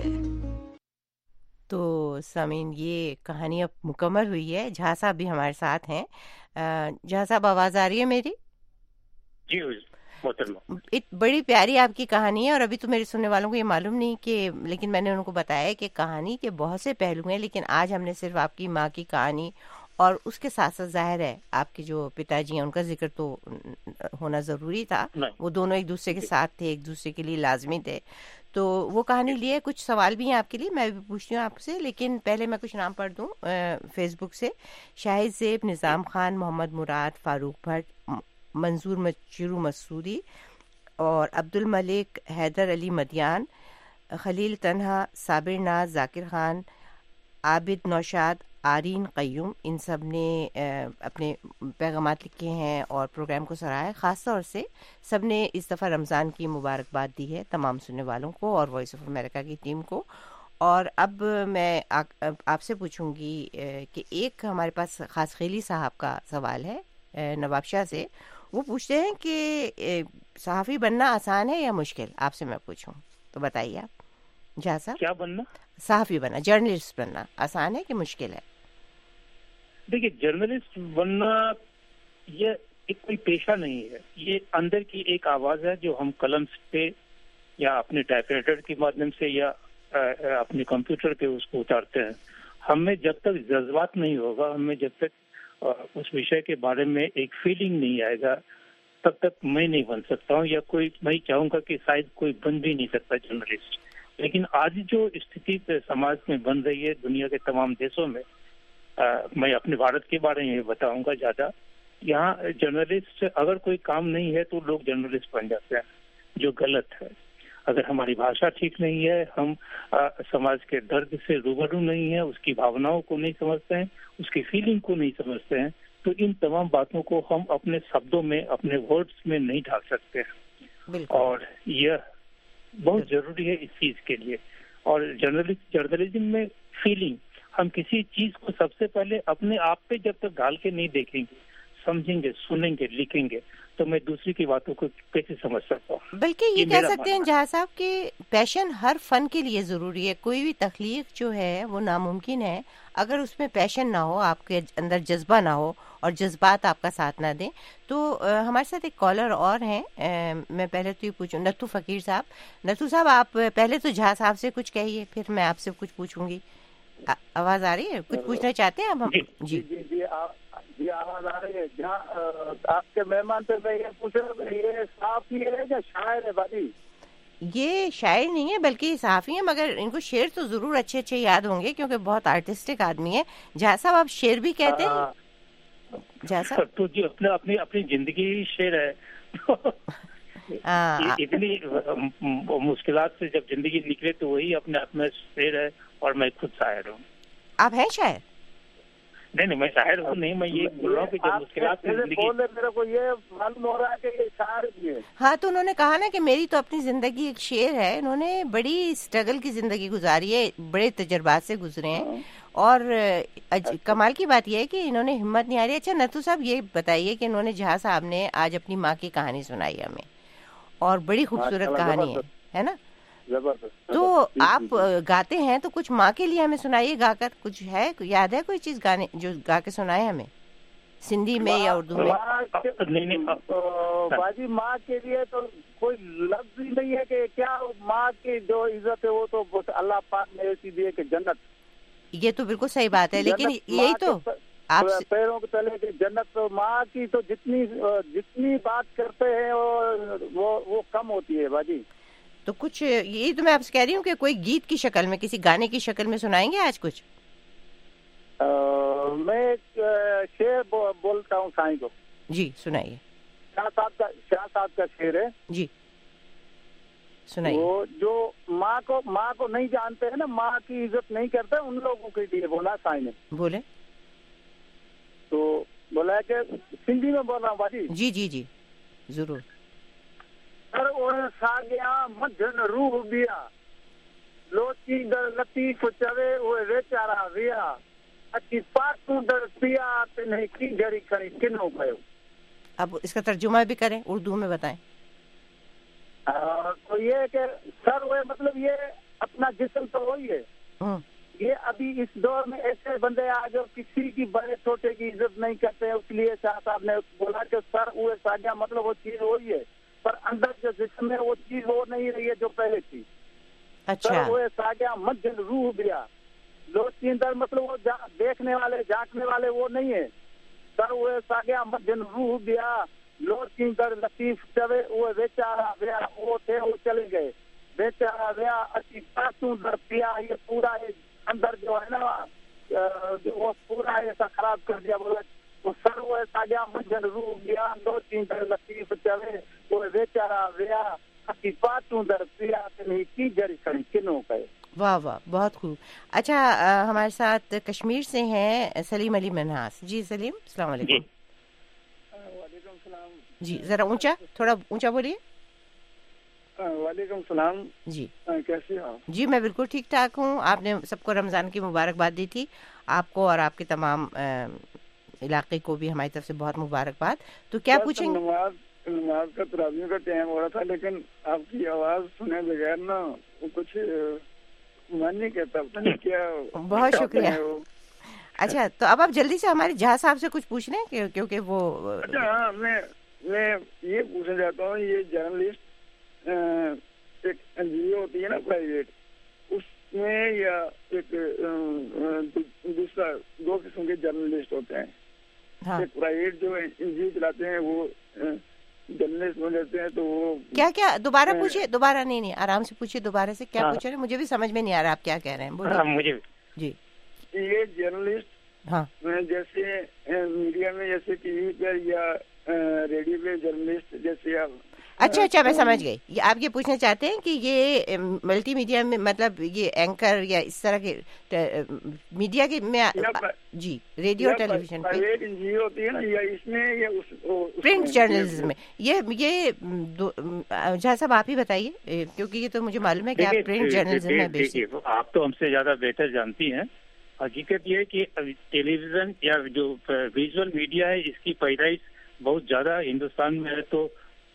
तो सामीन, ये कहानी अब मुकम्मल हुई है। झा साहब भी हमारे साथ हैं। झा साहब, आवाज आ रही है मेरी? जी बड़ी प्यारी आपकी कहानी है, और अभी तो मेरे सुनने वालों को ये मालूम नहीं कि, लेकिन मैंने उनको बताया कि कहानी के बहुत से पहलू हैं, लेकिन आज हमने सिर्फ आपकी माँ की कहानी और उसके साथ साथ जाहिर है आपके जो पिताजी हैं उनका जिक्र तो होना जरूरी था। वो दोनों एक दूसरे के साथ थे, एक दूसरे के लिए लाजमी थे। तो वो कहानी लिए कुछ सवाल भी हैं आपके लिए, मैं भी पूछती हूँ आपसे, लेकिन पहले मैं कुछ नाम पढ़ दूँ फेसबुक से। शाहिद ज़ेब, निज़ाम खान, मोहम्मद मुराद, फारूक भट्ट, मंजूर मचरू मसूदी और अब्दुल मलिक, हैदर अली मदियान, खलील तन्हा, साबिर नाज, जाकिर खान, आबिद नौशाद, आरीन क़य्यूम, इन सब ने अपने पैगामात लिखे हैं और प्रोग्राम को सराहा। ख़ास तौर से सब ने इस दफ़ा रमज़ान की मुबारकबाद दी है तमाम सुनने वालों को और वॉइस ऑफ अमेरिका की टीम को। और अब मैं आपसे पूछूंगी कि एक हमारे पास ख़ास खेली साहब का सवाल है नवाब शाह से। वो पूछते हैं कि सहाफ़ी बनना आसान है या मुश्किल? आपसे मैं पूछूं तो बताइए आप झा साहब। क्या बनना? सहाफ़ी बनना, जर्नलिस्ट बनना आसान है कि मुश्किल है? देखिए, जर्नलिस्ट बनना ये एक कोई पेशा नहीं है, ये अंदर की एक आवाज है जो हम कलम पे या अपने टाइपराइटर के माध्यम से या अपने कंप्यूटर पे उसको उतारते हैं। हमें जब तक जज्बात नहीं होगा, हमें जब तक उस विषय के बारे में एक फीलिंग नहीं आएगा, तब तक मैं नहीं बन सकता हूँ, या कोई मैं चाहूंगा कि शायद कोई बन भी नहीं सकता जर्नलिस्ट। लेकिन आज जो स्थिति समाज में बन रही है दुनिया के तमाम देशों में, मैं अपने भारत के बारे में बताऊंगा ज्यादा। यहाँ जर्नलिस्ट अगर कोई काम नहीं है तो लोग जर्नलिस्ट बन जाते हैं, जो गलत है। अगर हमारी भाषा ठीक नहीं है, हम समाज के दर्द से रूबरू नहीं है, उसकी भावनाओं को नहीं समझते हैं, उसकी फीलिंग को नहीं समझते हैं, तो इन तमाम बातों को हम अपने शब्दों में, अपने वर्ड्स में नहीं ढाल सकते हैं। और यह बहुत जरूरी है इस चीज के लिए। और जर्नलिज्म में फीलिंग, हम किसी चीज को सबसे पहले अपने आप पे जब तक ढाल के नहीं देखेंगे, समझेंगे, सुनेंगे, लिखेंगे, तो मैं दूसरी की बातों को कैसे समझ सकता हूँ। बल्कि ये कह सकते हैं जहाँ साहब कि पैशन हर फन के लिए जरूरी है। कोई भी तख्लीक जो है वो नामुमकिन है अगर उसमें पैशन ना हो, आपके अंदर जज्बा ना हो और जज्बात आपका साथ ना दें। तो हमारे साथ एक कॉलर और हैं, मैं पहले तो ये पूछूं, नथु फकीर साहब। नथु साहब, आप पहले तो झा साहब से कुछ कहिए, फिर मैं आपसे कुछ पूछूंगी। आवाज आ रही है? कुछ पूछना चाहते हैं आप? जी जी जी, जी आवाज आ रही है। जहाँ आपके मेहमान से मैं ये पूछ रहा हूँ, ये साफी है या शायर है बाजी? ये शायर नहीं है बल्कि सहाफी है, मगर इनको शेर तो जरूर अच्छे अच्छे याद होंगे क्योंकि बहुत आर्टिस्टिक आदमी है। झा साहब, आप शेर भी कहते हैं? झा साहब तो जी अपनी जिंदगी शेर है। इतनी मुश्किलात से जब जिंदगी निकले तो वही अपने आप में शेर है, और मैं खुद शायर हूँ। आप हैं शायर? नहीं, मैं शायर हूँ नहीं, मैं ये बोल रहा हूँ कि जब मुश्किलात से जिंदगी, मेरे को ये मालूम हो रहा है कि ये शायर भी है। हाँ, तो उन्होंने कहा ना कि मेरी तो अपनी जिंदगी एक शेर है। इन्होंने बड़ी स्ट्रगल की जिंदगी गुजारी है, बड़े तजर्बात से गुजरे हैं। और कमाल की बात यह है कि इन्होंने हिम्मत नहीं आ रही। अच्छा नथु साहब, ये बताइए कि इन्होंने झा साहब ने आज अपनी माँ की कहानी सुनाई हमें, और बड़ी खूबसूरत कहानी है ना? तो आप गाते हैं तो कुछ माँ के लिए हमें सुनाइए गाकर। कुछ है, याद है कोई चीज गाने जो गा के सुनाए हमें, सिंधी में या उर्दू में? बाजी, माँ के लिए तो कोई लफ्ज ही नहीं है कि क्या माँ की जो इज्जत है वो तो अल्लाह पाक ने ऐसी दी है कि जन्नत। ये तो बिल्कुल सही बात है, लेकिन यही तो आप पैरों के तले की जन्नत। तो माँ की तो जितनी बात करते हैं वो कम होती है बाजी। तो कुछ यही तो मैं आपसे कह रही हूँ कि कोई गीत की शक्ल में, किसी गाने की शक्ल में सुनाएंगे आज कुछ? मैं शेर बोलता हूँ साईं को। जी सुनाइए। शाह साहब का शेर है जी, सुनाइए। वो जो माँ को नहीं जानते हैं ना, माँ की इज्जत नहीं करते, उन लोगों के लिए बोला साईं ने। बोले तो बोला कि सिंधी में बोल रहा हूँ बाजी। जी जी जी जरूर। पर ओए सागिया मधन रूह बिया, लोची दर लतीफ चवे ओए वेचारा विया, अची पासू दर पिया ते नहीं की जरी खड़ी किनो कयो। अब इसका तर्जुमा भी करें, उर्दू में बताएं। तो ये कि सर वो मतलब ये अपना जिस्म तो वही है। ये अभी इस दौर में ऐसे बंदे आ जो किसी की बड़े छोटे की इज्जत नहीं करते हैं, इसलिए शाह साहब ने बोला कि सर वो सागिया मतलब वो चीज वही है, पर अंदर जो जिस्म है वो चीज वो नहीं रही है जो पहले थी। अच्छा। सर वो सागिया मत रूह बिया, लोग अंदर मतलब वो देखने वाले झांकने वाले वो नहीं है। सर वो सागिया मत रूह बिया, लोग लतीफ चवे वो बेचारा विया, वो थे वो चले गए, बेचारा विया अची पासू दर पिया। ये पूरा अंदर जो है ना वो पूरा ऐसा खराब कर दिया। बोला तो सर वो सागिया मजन रूह बिया, लोग लतीफ चवे वो बेचारा विया अची पासू दर पिया नहीं की जरी खड़ी किनो कहे। वाह वाह, बहुत खूब। अच्छा हमारे साथ कश्मीर से हैं सलीम अली मनहास। जी सलीम, अस्सलाम वालेकुम। जी जरा ऊंचा, थोड़ा ऊंचा बोलिए। वालेकुम सलाम जी, कैसे हो? जी मैं बिल्कुल ठीक ठाक हूँ। आपने सबको रमजान की मुबारकबाद दी थी, आपको और आपके तमाम इलाके को भी हमारी तरफ से बहुत मुबारकबाद। तो क्या पूछेंगे? नमाज का तरावियों का टाइम हो रहा था, लेकिन आपकी आवाज सुने बगैर ना वो कुछ मन नहीं कहता, क्या। बहुत शुक्रिया। अच्छा, तो अब आप जल्दी से हमारे झा साहब से कुछ पूछ लें क्योंकि वो। अच्छा हाँ, मैं ये पूछना चाहता हूँ, ये जर्नलिस्ट एक एनजीओ होती है ना प्राइवेट, उसमें या एक दूसरा दो किस्म के जर्नलिस्ट होते हैं। हाँ। एक प्राइवेट जो एनजीओ चलाते हैं वो जर्नलिस्ट बन जाते हैं तो वो क्या क्या दोबारा पूछिए, दोबारा नहीं आराम से पूछिए, दोबारा से क्या हाँ। पूछ रहे हैं, मुझे भी समझ में नहीं आ रहा आप क्या कह रहे हैं, बोलिए। मुझे जी ये जर्नलिस्ट हाँ जैसे मीडिया में जैसे टीवी पर या रेडियो पे जर्नलिस्ट जैसे आप अच्छा मैं समझ गई। ये आप ये पूछना चाहते हैं कि ये मल्टी मीडिया में मतलब ये एंकर या इस तरह के मीडिया के में जी रेडियो टेलीविजन पे प्राइवेट एनजीओ होती है ना, या इसमें या प्रिंट जर्नलिज्म में ये झा साहब आप ही बताइए, क्योंकि ये तो मुझे मालूम है कि आप प्रिंट जर्नलिज्म में देखिए आप तो हमसे ज्यादा बेहतर जानती हैं। हकीकत ये है कि टेलीविजन या जो विजुअल मीडिया है इसकी पैदाइश बहुत ज्यादा हिंदुस्तान में है तो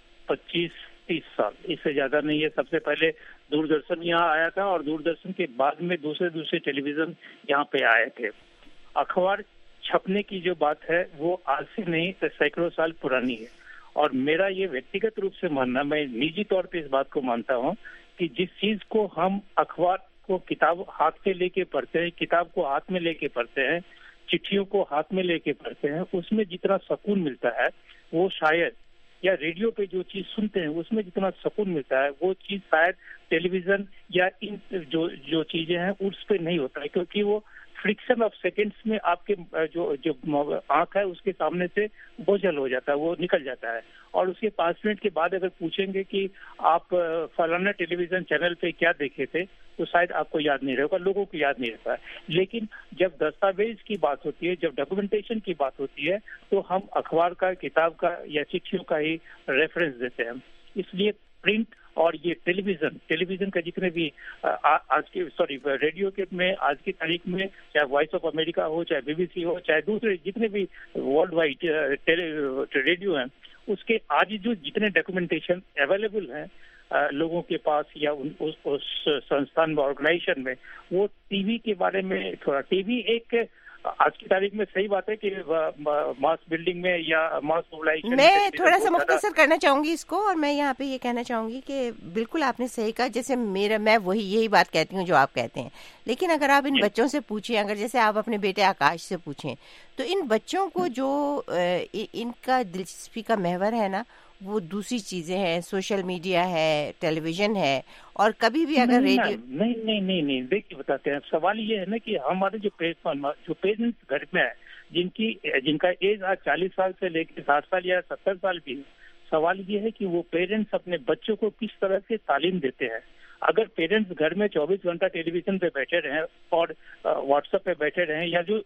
25-30 साल, इससे ज्यादा नहीं है। सबसे पहले दूरदर्शन यहाँ आया था और दूरदर्शन के बाद में दूसरे टेलीविजन यहाँ पे आए थे। अखबार छपने की जो बात है वो आज से नहीं सैकड़ों साल पुरानी है। और मेरा ये व्यक्तिगत रूप से मानना, मैं निजी तौर पे इस बात को मानता हूँ कि जिस चीज को हम अखबार को किताब हाथ में लेके पढ़ते हैं, किताब को हाथ में लेके पढ़ते हैं, चिट्ठियों को हाथ में लेके पढ़ते हैं, उसमें जितना सुकून मिलता है वो शायद, या रेडियो पे जो चीज सुनते हैं उसमें जितना सुकून मिलता है वो चीज शायद टेलीविजन या इन जो चीजें हैं उस पे नहीं होता है, क्योंकि वो फ्रिक्शन ऑफ सेकंड्स में आपके जो आंख है उसके सामने से बोझल हो जाता है, वो निकल जाता है। और उसके 5 मिनट के बाद अगर पूछेंगे कि आप फलाना टेलीविजन चैनल पे क्या देखे थे तो शायद आपको याद नहीं रहेगा, लोगों को याद नहीं रहता है। लेकिन जब दस्तावेज की बात होती है, जब डॉक्यूमेंटेशन की बात होती है तो हम अखबार का, किताब का या चिट्ठियों का ही रेफरेंस देते हैं। इसलिए प्रिंट और ये टेलीविजन का जितने भी आज के रेडियो के में आज की तारीख में चाहे वॉइस ऑफ अमेरिका हो, चाहे बीबीसी हो, चाहे दूसरे जितने भी वर्ल्ड वाइड रेडियो हैं, उसके आज जो जितने डॉक्यूमेंटेशन अवेलेबल हैं लोगों के पास या उस संस्थान में, ऑर्गेनाइजेशन में, वो टीवी के बारे में थोड़ा, टीवी एक आज की तारीख में सही बात है कि मास बिल्डिंग में या मास मोबिलाइजेशन, मैं थोड़ा सा मुख्तसर करना चाहूंगी इसको, और मैं यहाँ पे ये कहना चाहूंगी कि बिल्कुल आपने सही कहा। जैसे मैं यही बात कहती हूँ जो आप कहते हैं, लेकिन अगर आप इन बच्चों से पूछें, अगर जैसे आप अपने बेटे आकाश से पूछें, तो इन बच्चों को जो इनका दिलचस्पी का महवर है ना, वो दूसरी चीजें हैं, सोशल मीडिया है, टेलीविजन है, और कभी भी अगर रेडियो नहीं देखिए बताते हैं। सवाल ये है ना कि हमारे जो पेरेंट्स घर में है, जिनका एज आज 40 साल से लेकर 60 साल या 70 साल भी है, सवाल ये है कि वो पेरेंट्स अपने बच्चों को किस तरह से तालीम देते हैं। अगर पेरेंट्स घर में 24 घंटा टेलीविजन पे बैठे रहें और व्हाट्सएप पे बैठे रहें, या जो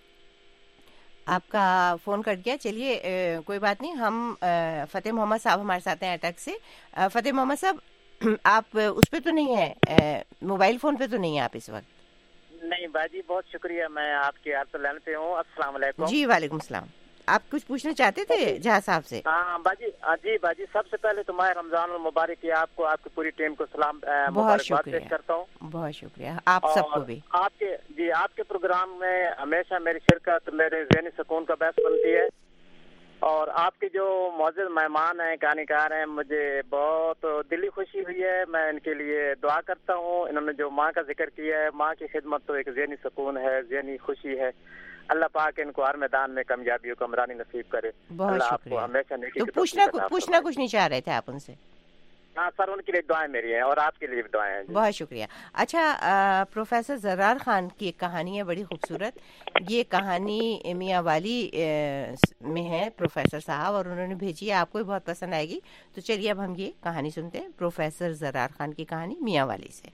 आपका फोन कट गया, चलिए कोई बात नहीं। हम फतेह मोहम्मद साहब हमारे साथ हैं अटक से। फतेह मोहम्मद साहब, आप उस पे तो नहीं है, मोबाइल फोन पे तो नहीं है आप इस वक्त? नहीं बाजी, बहुत शुक्रिया, मैं आपके लाइन पे हूँ। अस्सलाम वालेकुम। जी वालेकुम सलाम। आप कुछ पूछना चाहते थे जहाँ साहब से? हाँ बाजी, सबसे पहले तो मैं रमजान मुबारक की आपको, आपकी पूरी टीम को सलाम बहुत शुक्रिया करता हूँ। बहुत शुक्रिया आप सबको भी। आपके प्रोग्राम में हमेशा मेरी शिरकत मेरे ज़हनी सुकून का बायस बनती है, और आपके जो मौजूद मेहमान हैं, कहानीकार हैं, मुझे बहुत दिली खुशी हुई है। मैं इनके लिए दुआ करता हूँ। इन्होंने जो माँ का जिक्र किया है, माँ की खिदमत तो एक ज़हनी सुकून है, ज़हनी खुशी है। अल्लाह पाक इनको हर मैदान में कामयाबी और कमरानी नसीब करे। बहुत शुक्रिया। हमेशा तो पूछना कुछ नहीं चाह रहे थे आप उनसे? हाँ सर, उनके लिए दुआएं मेरी हैं और आपके लिए भी दुआएं हैं। बहुत शुक्रिया। अच्छा, प्रोफेसर जरार खान की एक कहानी है बड़ी खूबसूरत। ये कहानी मियाँ वाली में है प्रोफेसर साहब, और उन्होंने भेजी है, आपको भी बहुत पसंद आएगी। तो चलिए अब हम ये कहानी सुनते हैं, प्रोफेसर जरार खान की कहानी मियाँ वाली से।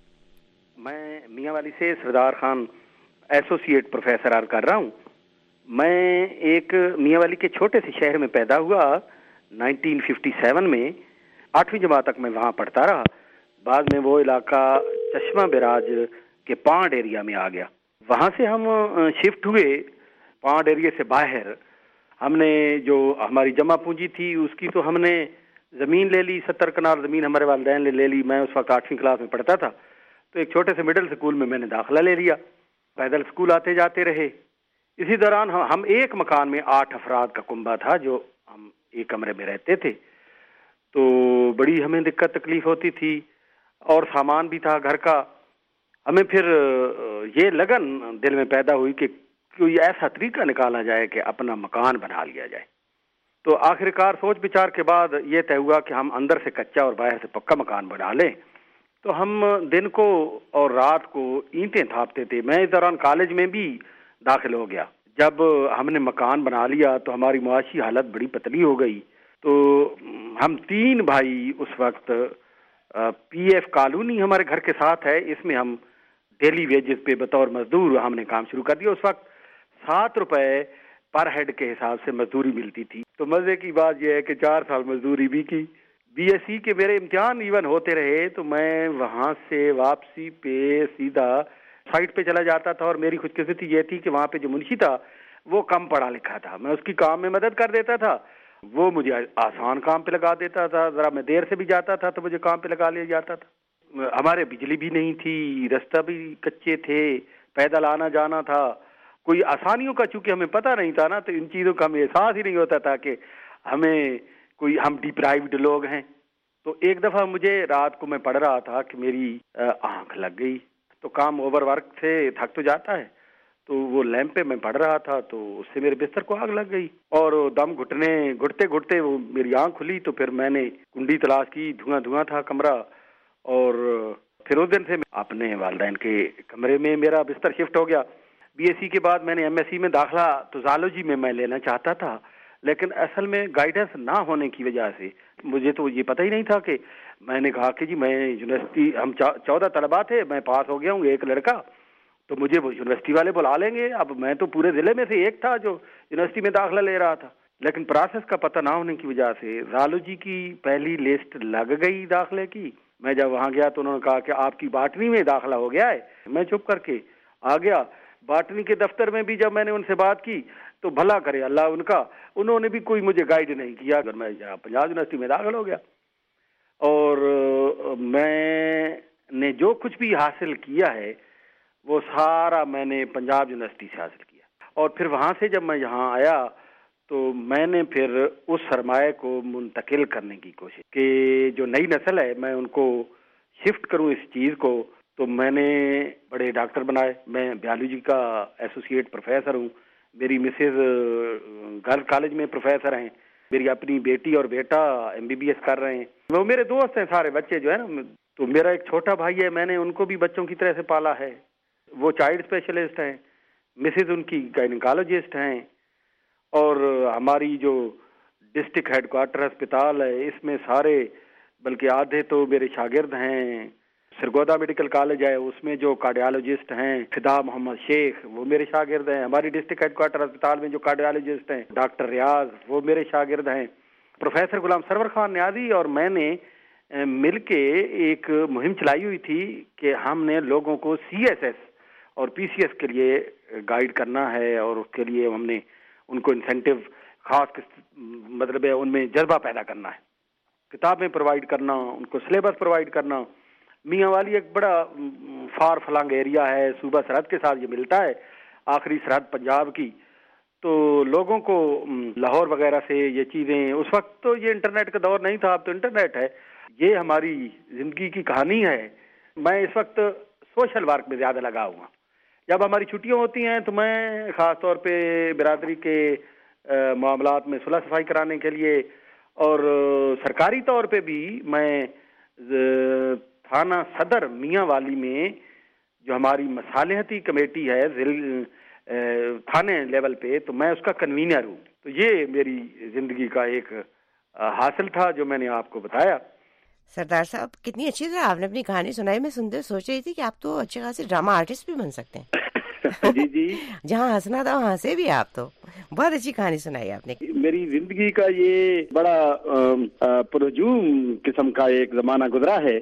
मैं मियाँ वाली से सरदार खान एसोसिएट प्रोफेसर आर कर रहा हूँ। मैं एक मियाँ वाली के छोटे से शहर में पैदा हुआ 1957 में। 8वीं जमात तक मैं वहाँ पढ़ता रहा। बाद में वो इलाका चश्मा बिराज के पांड एरिया में आ गया। वहाँ से हम शिफ्ट हुए पांड एरिया से बाहर। हमने जो हमारी जमा पूंजी थी उसकी तो हमने ज़मीन ले ली, 70 कनाल ज़मीन हमारे वालिदैन ने ले ली। मैं उस वक्त 8वीं क्लास में पढ़ता था, तो एक छोटे से मिडिल स्कूल में मैंने दाखिला ले लिया। पैदल स्कूल आते जाते रहे। इसी दौरान हम एक मकान में 8 अफराद का कुंबा था, जो हम एक कमरे में रहते थे। तो बड़ी हमें दिक्कत तकलीफ होती थी, और सामान भी था घर का। हमें फिर ये लगन दिल में पैदा हुई कि कोई ऐसा तरीका निकाला जाए कि अपना मकान बना लिया जाए। तो आखिरकार सोच विचार के बाद ये तय हुआ कि हम अंदर से कच्चा और बाहर से पक्का मकान बना लें। तो हम दिन को और रात को ईंटें थापते थे। मैं इस दौरान कॉलेज में भी दाखिल हो गया। जब हमने मकान बना लिया तो हमारी मुआशी हालत बड़ी पतली हो गई। तो हम 3 भाई उस वक्त पीएफ कॉलोनी हमारे घर के साथ है, इसमें हम डेली वेजेस पे बतौर मजदूर हमने काम शुरू कर दिया। उस वक्त 7 रुपए पर हेड के हिसाब से मजदूरी मिलती थी। तो मजे की बात यह है कि 4 साल मजदूरी भी की। बीएससी के मेरे इम्तिहान इवन होते रहे तो मैं वहाँ से वापसी पे सीधा साइट पे चला जाता था। और मेरी खुशकिस्मती ये थी कि वहाँ पे जो मुंशी था वो कम पढ़ा लिखा था। मैं उसकी काम में मदद कर देता था, वो मुझे आसान काम पे लगा देता था। जरा मैं देर से भी जाता था तो मुझे काम पे लगा लिया जाता था। हमारे बिजली भी नहीं थी, रास्ता भी कच्चे थे, पैदल आना जाना था। कोई आसानियों का चूंकि हमें पता नहीं था ना, तो इन चीज़ों का हमें एहसास ही नहीं होता था कि हम डिप्राइव्ड लोग हैं। तो एक दफ़ा मुझे रात को मैं पढ़ रहा था कि मेरी आँख लग गई। तो काम ओवरवर्क से थक तो जाता है, तो वो लैंप पे मैं पढ़ रहा था तो उससे मेरे बिस्तर को आग लग गई और दम घुटते घुटते वो मेरी आँख खुली। तो फिर मैंने कुंडी तलाश की, धुआं था कमरा। और फिर उस दिन से अपने वालिदैन के कमरे में मेरा बिस्तर शिफ्ट हो गया। बीएससी के बाद मैंने एमएससी में दाखिला तो ज़ूलॉजी में मैं लेना चाहता था, लेकिन असल में गाइडेंस ना होने की वजह से मुझे तो ये पता ही नहीं था कि मैंने कहा कि जी मैं यूनिवर्सिटी, हम 14 तलबा थे, मैं पास हो गया हूँ, एक लड़का, तो मुझे वो यूनिवर्सिटी वाले बुला लेंगे। अब मैं तो पूरे ज़िले में से एक था जो यूनिवर्सिटी में दाखिला ले रहा था, लेकिन प्रोसेस का पता ना होने की वजह से ज़ूलॉजी की पहली लिस्ट लग गई दाखिले की। मैं जब वहाँ गया तो उन्होंने कहा कि आपकी बॉटनी में दाखिला हो गया है। मैं चुप करके आ गया। बॉटनी के दफ्तर में भी जब मैंने उनसे बात की तो भला करे अल्लाह उनका, उन्होंने भी कोई मुझे गाइड नहीं किया। अगर मैं पंजाब यूनिवर्सिटी में दाखिल हो गया और मैंने जो कुछ भी हासिल किया है वो सारा मैंने पंजाब यूनिवर्सिटी से हासिल किया। और फिर वहाँ से जब मैं यहाँ आया तो मैंने फिर उस सरमाए को मुंतकिल करने की कोशिश कि जो नई नस्ल है मैं उनको शिफ्ट करूँ इस चीज़ को। तो मैंने बड़े डॉक्टर बनाए। मैं बायोलॉजी का एसोसिएट प्रोफेसर हूँ। मेरी मिसेज गर्ल्स कॉलेज में प्रोफेसर हैं। मेरी अपनी बेटी और बेटा एमबीबीएस कर रहे हैं। वो मेरे दोस्त हैं सारे बच्चे जो है ना। तो मेरा एक छोटा भाई है, मैंने उनको भी बच्चों की तरह से पाला है। वो चाइल्ड स्पेशलिस्ट हैं, मिसेज उनकी गायनिकोलॉजिस्ट हैं। और हमारी जो डिस्ट्रिक्ट हेडक्वार्टर अस्पताल है इसमें सारे, बल्कि आधे तो मेरे शागिर्द हैं। सरगोदा मेडिकल कॉलेज है, उसमें जो कार्डियोलॉजिस्ट हैं फिदा मोहम्मद शेख, वो मेरे शागिर्द हैं। हमारी डिस्ट्रिक्ट हेडक्वार्टर अस्पताल में जो कार्डियोलॉजिस्ट हैं डॉक्टर रियाज, वो मेरे शागिर्द हैं। प्रोफेसर गुलाम सरवर खान न्याजी और मैंने मिलके एक मुहिम चलाई हुई थी कि हमने लोगों को सीएसएस और पीसीएस के लिए गाइड करना है और उसके लिए हमने उनको इंसेंटिव खास मतलब है उनमें जज्बा पैदा करना है, किताबें प्रोवाइड करना, उनको सिलेबस प्रोवाइड करना। मियाँ वाली एक बड़ा फार फलांग एरिया है, सूबा सरहद के साथ ये मिलता है, आखिरी सरहद पंजाब की। तो लोगों को लाहौर वगैरह से ये चीज़ें, उस वक्त तो ये इंटरनेट का दौर नहीं था, अब तो इंटरनेट है। ये हमारी ज़िंदगी की कहानी है। मैं इस वक्त सोशल वर्क में ज़्यादा लगा हुआ। जब हमारी छुट्टियाँ होती हैं तो मैं ख़ास तौर पे बिरादरी के मामलात में सुलह सफाई कराने के लिए और सरकारी तौर पे भी मैं थाना सदर मियाँ वाली में जो हमारी मसालहती कमेटी है थाने लेवल पे, तो मैं उसका कन्वीनर हूँ। तो ये मेरी ज़िंदगी का एक हासिल था जो मैंने आपको बताया। सरदार साहब कितनी अच्छी तरह आपने अपनी कहानी सुनाई। मैं सुनते सोच रही थी कि आप तो अच्छे खासे ड्रामा आर्टिस्ट भी बन सकते हैं। जी जी, जहाँ हंसना था वहाँ से भी आप तो बहुत अच्छी कहानी सुनाई आपने। मेरी जिंदगी का ये बड़ा पुरजूम किस्म का एक जमाना गुजरा है।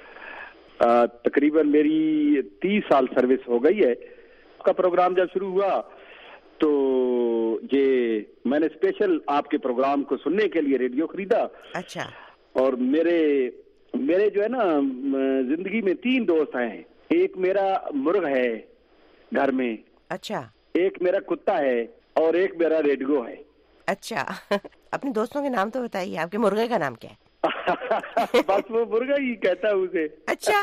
तकरीबन मेरी 30 साल सर्विस हो गई है। आपका प्रोग्राम जब शुरू हुआ तो ये मैंने स्पेशल आपके प्रोग्राम को सुनने के लिए रेडियो खरीदा। अच्छा। और मेरे जो है ना जिंदगी में 3 दोस्त हैं। एक मेरा मुर्ग है घर में, अच्छा, एक मेरा कुत्ता है और एक मेरा रेडियो है। अच्छा। अपने दोस्तों के नाम तो बताइए। आपके मुर्गे का नाम क्या है? बस वो मुर्गा ही कहता है उसे। अच्छा।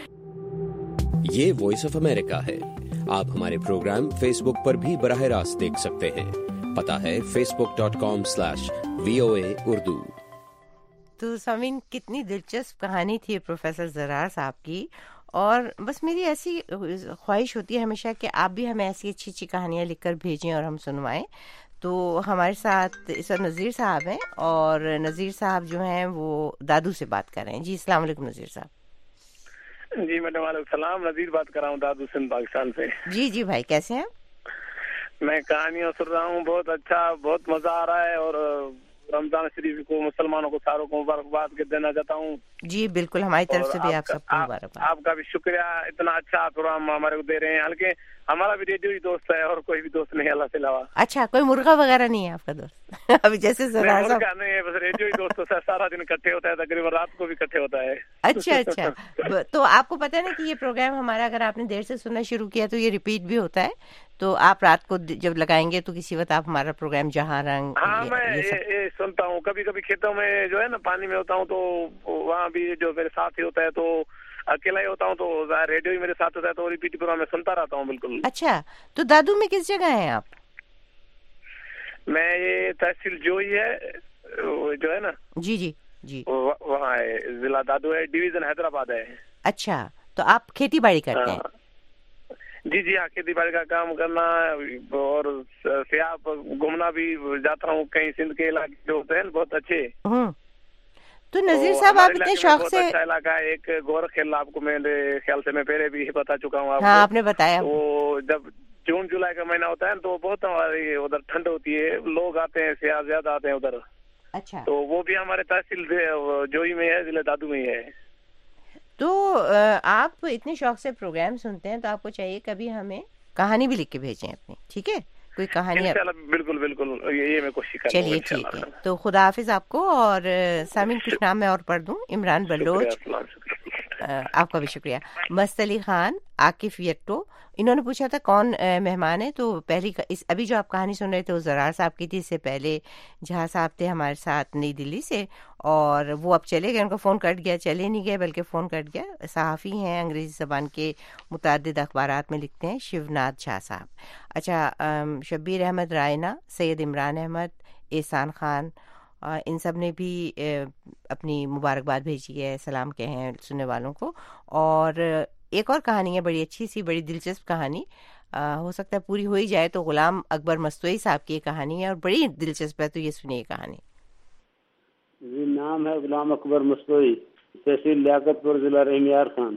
ये वॉइस ऑफ अमेरिका है। आप हमारे प्रोग्राम फेसबुक पर भी बराह रास्त देख सकते हैं। पता है facebook.com/voiceofamerica। VOA उर्दू। तो सामीन, कितनी दिलचस्प कहानी थी प्रोफेसर ज़रार साहब की। और बस मेरी ऐसी ख्वाहिश होती है हमेशा कि आप भी हमें ऐसी अच्छी अच्छी कहानियाँ लिखकर भेजें और हम सुनवाएं। तो हमारे साथ इस वक्त नज़ीर साहब हैं, और नज़ीर साहब जो हैं वो दादू से बात कर रहे हैं। जी अस्सलाम वालेकुम नज़ीर साहब। जी मैडम वालेकुम सलाम, नज़ीर बात कर रहा हूँ दादू सिंध पाकिस्तान से। जी जी भाई, कैसे हैं? मैं कहानियाँ सुन रहा हूँ, बहुत अच्छा, बहुत मजा आ रहा है। और रमजान शरीफ को मुसलमानों को सारों को मुबारकबाद के देना चाहता हूँ। जी बिल्कुल, हमारी तरफ से भी आप सबको मुबारकबाद। आपका भी शुक्रिया, इतना अच्छा प्रोग्राम हमारे को दे रहे हैं। हल्के हमारा भी रेडियो ही दोस्त है और कोई भी दोस्त नहीं अल्लाह से अलावा। अच्छा, कोई मुर्गा वगैरह नहीं है आपका दोस्त? अभी जैसे नहीं, मुर्गा नहीं है, बस रेडियो ही दोस्तों से सारा दिन इकट्ठे होता है, तकरीबन रात को भी इकट्ठे होता है। अच्छा अच्छा। तो आपको पता है ना कि ये प्रोग्राम हमारा, अगर आपने देर से सुनना शुरू किया तो ये रिपीट भी होता है। तो आप रात को जब लगाएंगे तो किसी वक्त आप हमारा प्रोग्राम जहाँ रंग मैं ये सुनता हूँ। कभी कभी खेतों में जो है ना पानी में होता हूँ तो वहाँ भी जो मेरे साथ ही होता है, तो अकेला ही होता हूँ तो रेडियो ही मेरे साथ होता है, तो रिपीट प्रोग्राम में सुनता रहता हूँ। बिल्कुल। अच्छा, तो दादू में किस जगह हैं आप? मैं ये तहसील जोई है जो है ना। जी जी जी, वहाँ है, जिला दादू है, डिवीजन हैदराबाद है। अच्छा, तो आप खेती बाड़ी करते हैं? जी जी हाँ, खेती बाड़ी का काम करना और सियाह घूमना भी जाता हूँ। कहीं सिंध के इलाके जो होते हैं बहुत अच्छे। तो नजीर साहब, आप इतने शौक से, अच्छा इलाका है एक गोरख खेल, आपको मेरे ख्याल से मैं पहले भी बता चुका हूँ आपको। हाँ, आपने बताया। तो जब जून जुलाई का महीना होता है तो बहुत हमारी उधर ठंड होती है, लोग आते हैं, सियाह ज्यादा आते हैं उधर। अच्छा, तो वो भी हमारे तहसील जोई में है, जिले दादू में ही है। तो आप इतने शौक से प्रोग्राम सुनते हैं तो आपको चाहिए कभी हमें कहानी भी लिख के भेजें अपनी, ठीक है? कोई कहानी। बिल्कुल बिल्कुल, ये मैं कोशिश करूंगा। चलिए ठीक है, तो खुदा हाफिज आपको। और सामीन, कुछ नाम मैं और पढ़ दूं। इमरान बलोच, आपका भी शुक्रिया। मस्त अली खान, आकिफ यट्टो, इन्होंने पूछा था कौन मेहमान है। तो पहली अभी जो आप कहानी सुन रहे थे वो ज़रार साहब की थी। इससे पहले जहाँ साहब थे हमारे साथ नई दिल्ली से, और वो अब चले गए, उनका फ़ोन कट गया। चले नहीं गए बल्कि फ़ोन कट गया। सहाफ़ी हैं, अंग्रेज़ी ज़बान के मुतअद्दिद अखबारात में लिखते हैं, शिवनाथ शाह साहब। अच्छा, शब्बीर अहमद रायना, सैयद इमरान अहमद, एहसान खान, इन सब ने भी अपनी मुबारकबाद भेजी है, सलाम कहे हैं सुनने वालों को। और एक और कहानी है, बड़ी अच्छी सी, बड़ी दिलचस्प कहानी, हो सकता है पूरी हो ही जाए। तो गुलाम अकबर मस्तोई साहब की कहानी है और बड़ी दिलचस्प है, तो ये सुनिए कहानी। जी, नाम है गुलाम अकबर मस्तोई, तहसील लियाकतपुर, जिला रहीमयार खान,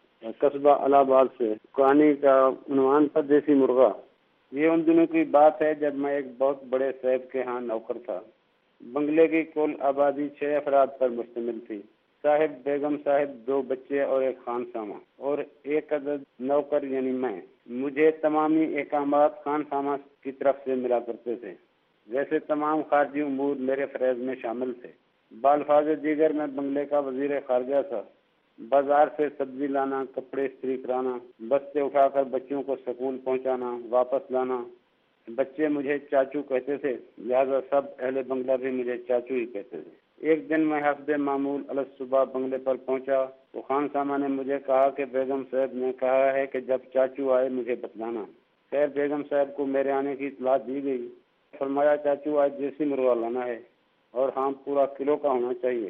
कस्बा इलाहाबाद से। कहानी का उन्वान था देसी मुर्गा। ये उन दिनों की बात है जब मैं एक बहुत बड़े साहब के यहाँ नौकर था। बंगले की कुल आबादी 6 अफराद पर मुश्तमिल थी। साहिब, बेगम साहिब, 2 बच्चे और एक खानसामा और एक अदद नौकर यानी मैं। मुझे तमामी एकामात खानसामा की तरफ से मिला करते थे। वैसे तमाम खारजी उमूर मेरे फरेज में शामिल थे। बालफाज दीगर में बंगले का वजीर खारजा था। बाजार से सब्जी लाना, कपड़े इस्त्री कराना, बस्ते उठाकर बच्चों को स्कूल पहुंचाना, वापस लाना। बच्चे मुझे चाचू कहते थे, लिहाजा सब अहले बंगला भी मुझे चाचू ही कहते थे। एक दिन मैं हफ्ते मामूल अलग सुबह बंगले पर पहुंचा तो खानसामा ने मुझे कहा कि बेगम साहब ने कहा है कि जब चाचू आए मुझे बतलाना। खैर, बेगम साहब को मेरे आने की इतला दी गई। फरमाया, चाचू आज देसी मुर्गा लाना है और हाँ, पूरा किलो का होना चाहिए।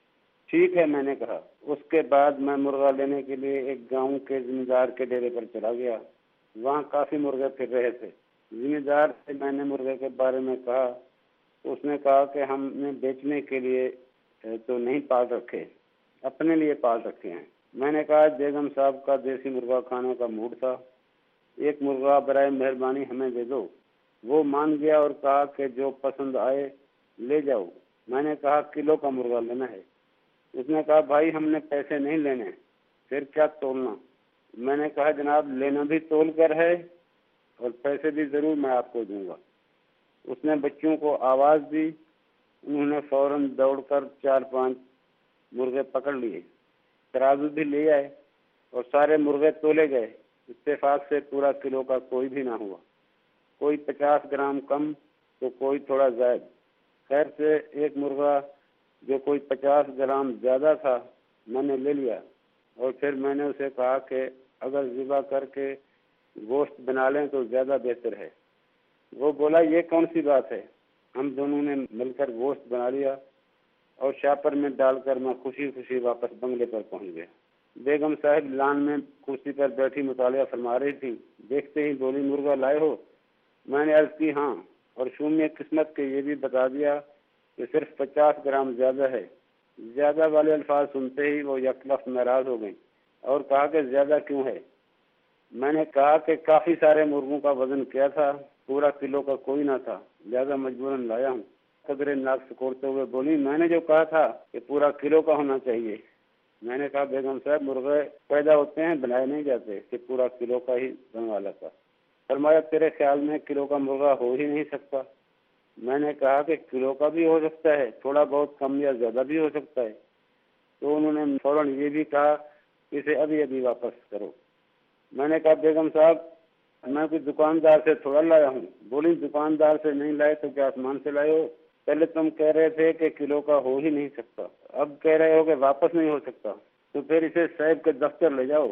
ठीक है, मैंने कहा। उसके बाद मैं मुर्गा लेने के लिए एक गांव के जिम्मेदार के डेरे पर चला गया। वहाँ काफी मुर्गे फिर रहे थे। जिम्मेदार से मैंने मुर्गे के बारे में कहा तो उसने कहा कि हमने बेचने के लिए तो नहीं पाल रखे, अपने लिए पाल रखे हैं। मैंने कहा, बेगम साहब का देसी मुर्गा खाने का मूड था, एक मुर्गा बराए मेहरबानी हमें दे दो। वो मान गया और कहा कि जो पसंद आए ले जाओ। मैंने कहा, किलो का मुर्गा लेना है। उसने कहा, भाई हमने पैसे नहीं लेने, फिर क्या तोलना। मैंने कहा, जनाब लेना भी तोल कर है और पैसे भी जरूर मैं आपको दूंगा। उसने बच्चों को आवाज दी। उन्होंने फौरन दौड़कर 4-5 मुर्गे पकड़ लिए, तराजू भी ले आए और सारे मुर्गे तोले गए। इत्तेफाक से पूरा किलो का कोई भी ना हुआ, कोई 50 ग्राम कम तो कोई थोड़ा ज्यादा। खैर से एक मुर्गा जो कोई 50 ग्राम ज्यादा था मैंने ले लिया और फिर मैंने उसे कहा कि अगर ज़िबा करके गोश्त बना लें तो ज्यादा बेहतर है। वो बोला, ये कौन सी बात है, हम दोनों ने मिलकर गोश्त बना लिया और शापर में डालकर मैं खुशी खुशी वापस बंगले पर पहुंच गया। बेगम साहब लान में कुर्सी पर बैठी मुतालिया फरमा रही थी। देखते ही बोली, मुर्गा लाए हो? मैंने अर्ज की हाँ, और शून्य किस्मत के ये भी बता दिया कि सिर्फ 50 ग्राम ज्यादा है। ज्यादा वाले अल्फाज सुनते ही वो यकलफ नाराज हो गई और कहा कि ज्यादा क्यों है? मैंने कहा कि काफी सारे मुर्गों का वजन किया था, पूरा किलो का कोई ना था, लिहाजा मजबूरन लाया हूँ। कदरे नाक सिकोड़ते हुए बोली, मैंने जो कहा था कि पूरा किलो का होना चाहिए। मैंने कहा, बेगम साहब मुर्गे पैदा होते हैं, बनाए नहीं जाते, कि पूरा किलो का ही बनवा था। फरमाया, तेरे ख्याल में किलो का मुर्गा हो ही नहीं सकता। मैंने कहा कि किलो का भी हो सकता है, थोड़ा बहुत कम या ज्यादा भी हो सकता है। तो उन्होंने फौरन ये भी कहा, इसे अभी अभी वापस करो। मैंने कहा, बेगम साहब मैं कोई दुकानदार से थोड़ा लाया हूँ। बोली, दुकानदार से नहीं लाए तो क्या आसमान से लाए हो? पहले तुम कह रहे थे कि किलो का हो ही नहीं सकता, अब कह रहे हो कि वापस नहीं हो सकता, तो फिर इसे साहब के दफ्तर ले जाओ।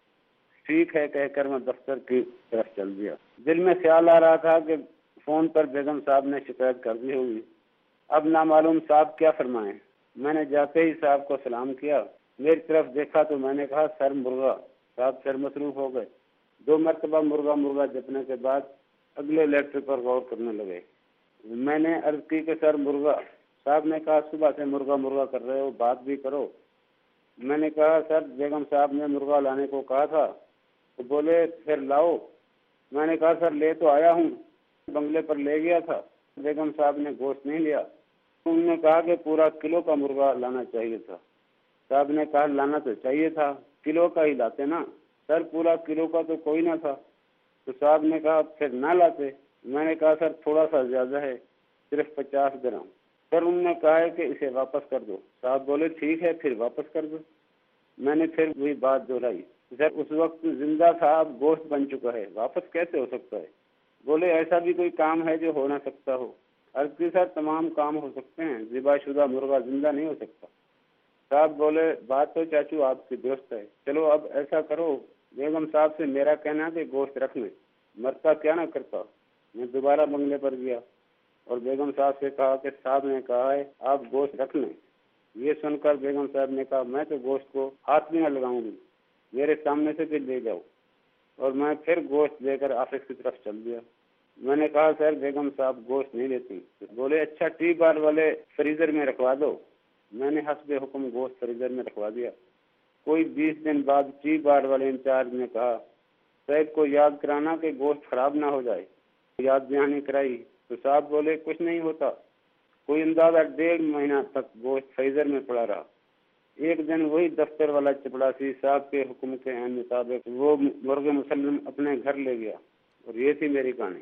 ठीक है कहकर मैं दफ्तर की तरफ चल दिया। दिल में ख्याल आ रहा था कि फोन पर बेगम साहब ने शिकायत कर दी होगी, अब ना मालूम साहब क्या फरमाएं। मैंने जाते ही साहब को सलाम किया। मेरी तरफ देखा तो मैंने कहा, सर मुर्गा। साहब सर मसरूफ हो गए। 2 मरतबा मुर्गा जपने के बाद अगले लेटर पर गौर करने लगे। मैंने अर्ज की कि सर मुर्गा। साहब ने कहा, सुबह से मुर्गा कर रहे हो, बात भी करो। मैंने कहा, सर बेगम साहब ने मुर्गा लाने को कहा था। तो बोले, फिर लाओ। मैंने कहा, सर ले तो आया हूँ, बंगले पर ले गया था, बेगम साहब ने गोश्त नहीं लिया। उन्होंने कहा कि पूरा किलो का मुर्गा लाना चाहिए था। साहब ने कहा, लाना तो चाहिए था, किलो का ही लाते ना। सर पूरा किलो का तो कोई ना था। तो साहब ने कहा, फिर ना लाते। मैंने कहा, सर थोड़ा सा ज्यादा है, सिर्फ 50 ग्राम। सर उन्होंने कहा है कि इसे वापस कर दो। साहब बोले, ठीक है फिर वापस कर दो। मैंने फिर वही बात दोहराई, सर उस वक्त जिंदा था, अब गोश्त बन चुका है, वापस कैसे हो सकता है? बोले, ऐसा भी कोई काम है जो हो ना सकता हो? अर्ज की, सर तमाम काम हो सकते हैं, ज़िबाशुदा मुर्गा जिंदा नहीं हो सकता। साहब बोले, बात तो चाचू आपकी दुरुस्त है, चलो अब ऐसा करो, बेगम साहब से मेरा कहना कि गोश्त रख लें, मरता क्या ना करता। मैं दोबारा बंगले पर गया और बेगम साहब से कहा कि साहब ने कहा है आप गोश्त रख लें। ये सुनकर बेगम साहब ने कहा, मैं तो गोश्त को हाथ भी न लगाऊंगी, मेरे सामने से भी ले जाओ। और मैं फिर गोश्त लेकर ऑफिस की तरफ चल दिया। मैंने कहा, सर बेगम साहब गोश्त नहीं लेती। बोले, अच्छा टी बार वाले फ्रीजर में रखवा दो। मैंने हस्बे हुक्म गोश्त फ्रीजर में रखवा दिया। कोई 20 दिन बाद टी बार वाले इंचार्ज ने कहा, साहब को याद कराना कि गोश्त खराब ना हो जाए। याद दहानी कराई तो साहब बोले, कुछ नहीं होता। कोई अंदाजा 1.5 महीना तक गोश्त फ्रीजर में पड़ा रहा। एक दिन वही दफ्तर वाला चपड़ासी साहब के हुक्म के मुताबिक वो मुर्गे मुसल्लम अपने घर ले गया। और ये थी मेरी कहानी।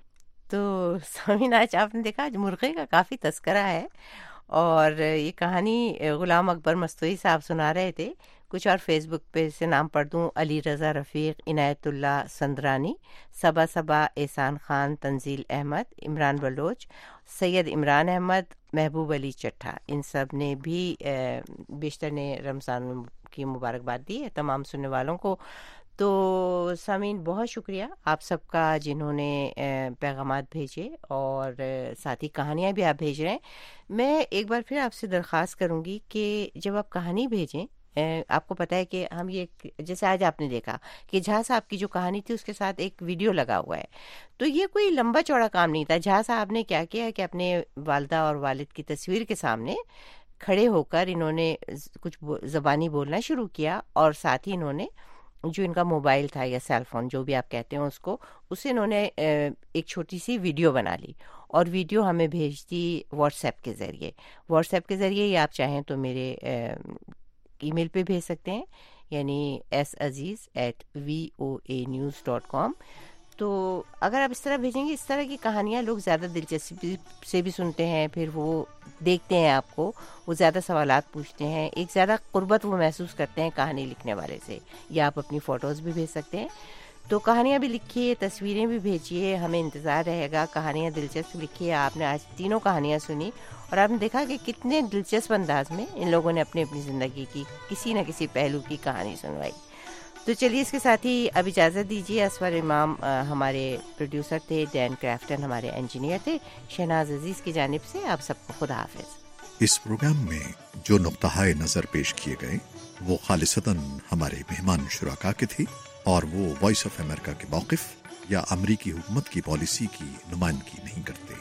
तो सामीन, आज आपने देखा आज मुर्गे का काफ़ी तस्करा है और ये कहानी गुलाम अकबर मस्तोई साहब सुना रहे थे। कुछ और फेसबुक पे से नाम पढ़ दूँ, अली रज़ा रफ़ीक, इनायतुल्ला संदरानी, सबा एहसान खान, तंजील अहमद, इमरान बलोच, सैयद इमरान अहमद, महबूब अली चट्ठा, इन सब ने भी बेशतर ने रमज़ान की मुबारकबाद दी है तमाम सुनने वालों को। तो सामीन, बहुत शुक्रिया आप सबका जिन्होंने पैगामात भेजे और साथ ही कहानियाँ भी आप भेज रहे हैं। मैं एक बार फिर आपसे दरख्वास्त करूँगी कि जब आप कहानी भेजें, आपको पता है कि हम ये, जैसे आज आपने देखा कि झा साहब की जो कहानी थी उसके साथ एक वीडियो लगा हुआ है, तो ये कोई लंबा चौड़ा काम नहीं था। झा साहब ने क्या किया कि अपने वालिदा और वालिद की तस्वीर के सामने खड़े होकर इन्होंने कुछ ज़बानी बोलना शुरू किया और साथ ही इन्होंने जो इनका मोबाइल था या सेलफोन जो भी आप कहते हैं उससे इन्होंने एक छोटी सी वीडियो बना ली और वीडियो हमें भेज दी व्हाट्सएप के ज़रिए। या आप चाहें तो मेरे ईमेल पे भेज सकते हैं, यानी saziz@voanews.com। तो अगर आप इस तरह भेजेंगे, इस तरह की कहानियाँ लोग ज़्यादा दिलचस्पी से भी सुनते हैं, फिर वो देखते हैं आपको, वो ज़्यादा सवालात पूछते हैं, एक ज़्यादा क़ुर्बत वो महसूस करते हैं कहानी लिखने वाले से। या आप अपनी फ़ोटोज़ भी भेज सकते हैं। तो कहानियाँ भी लिखिए, तस्वीरें भी भेजिए, हमें इंतज़ार रहेगा। कहानियाँ दिलचस्प लिखिए। आपने आज 3 कहानियाँ सुनी और आपने देखा कि कितने दिलचस्प अंदाज में इन लोगों ने अपनी अपनी ज़िंदगी की किसी न किसी पहलू की कहानी सुनवाई। तो चलिए इसके साथ ही अब इजाज़त दीजिए। असफर इमाम हमारे प्रोड्यूसर थे, डैन क्राफ्टन हमारे इंजीनियर थे, शहनाज अजीज़ की जानिब से आप सबको खुदा हाफिज़। इस प्रोग्राम में जो नुक्ताए नज़र पेश किए गए वो खालिसतन हमारे मेहमान शुराका के थे और वो वॉइस ऑफ अमेरिका के मौक़िफ़ या अमरीकी हुकूमत की पॉलिसी की नुमाइंदगी नहीं करते।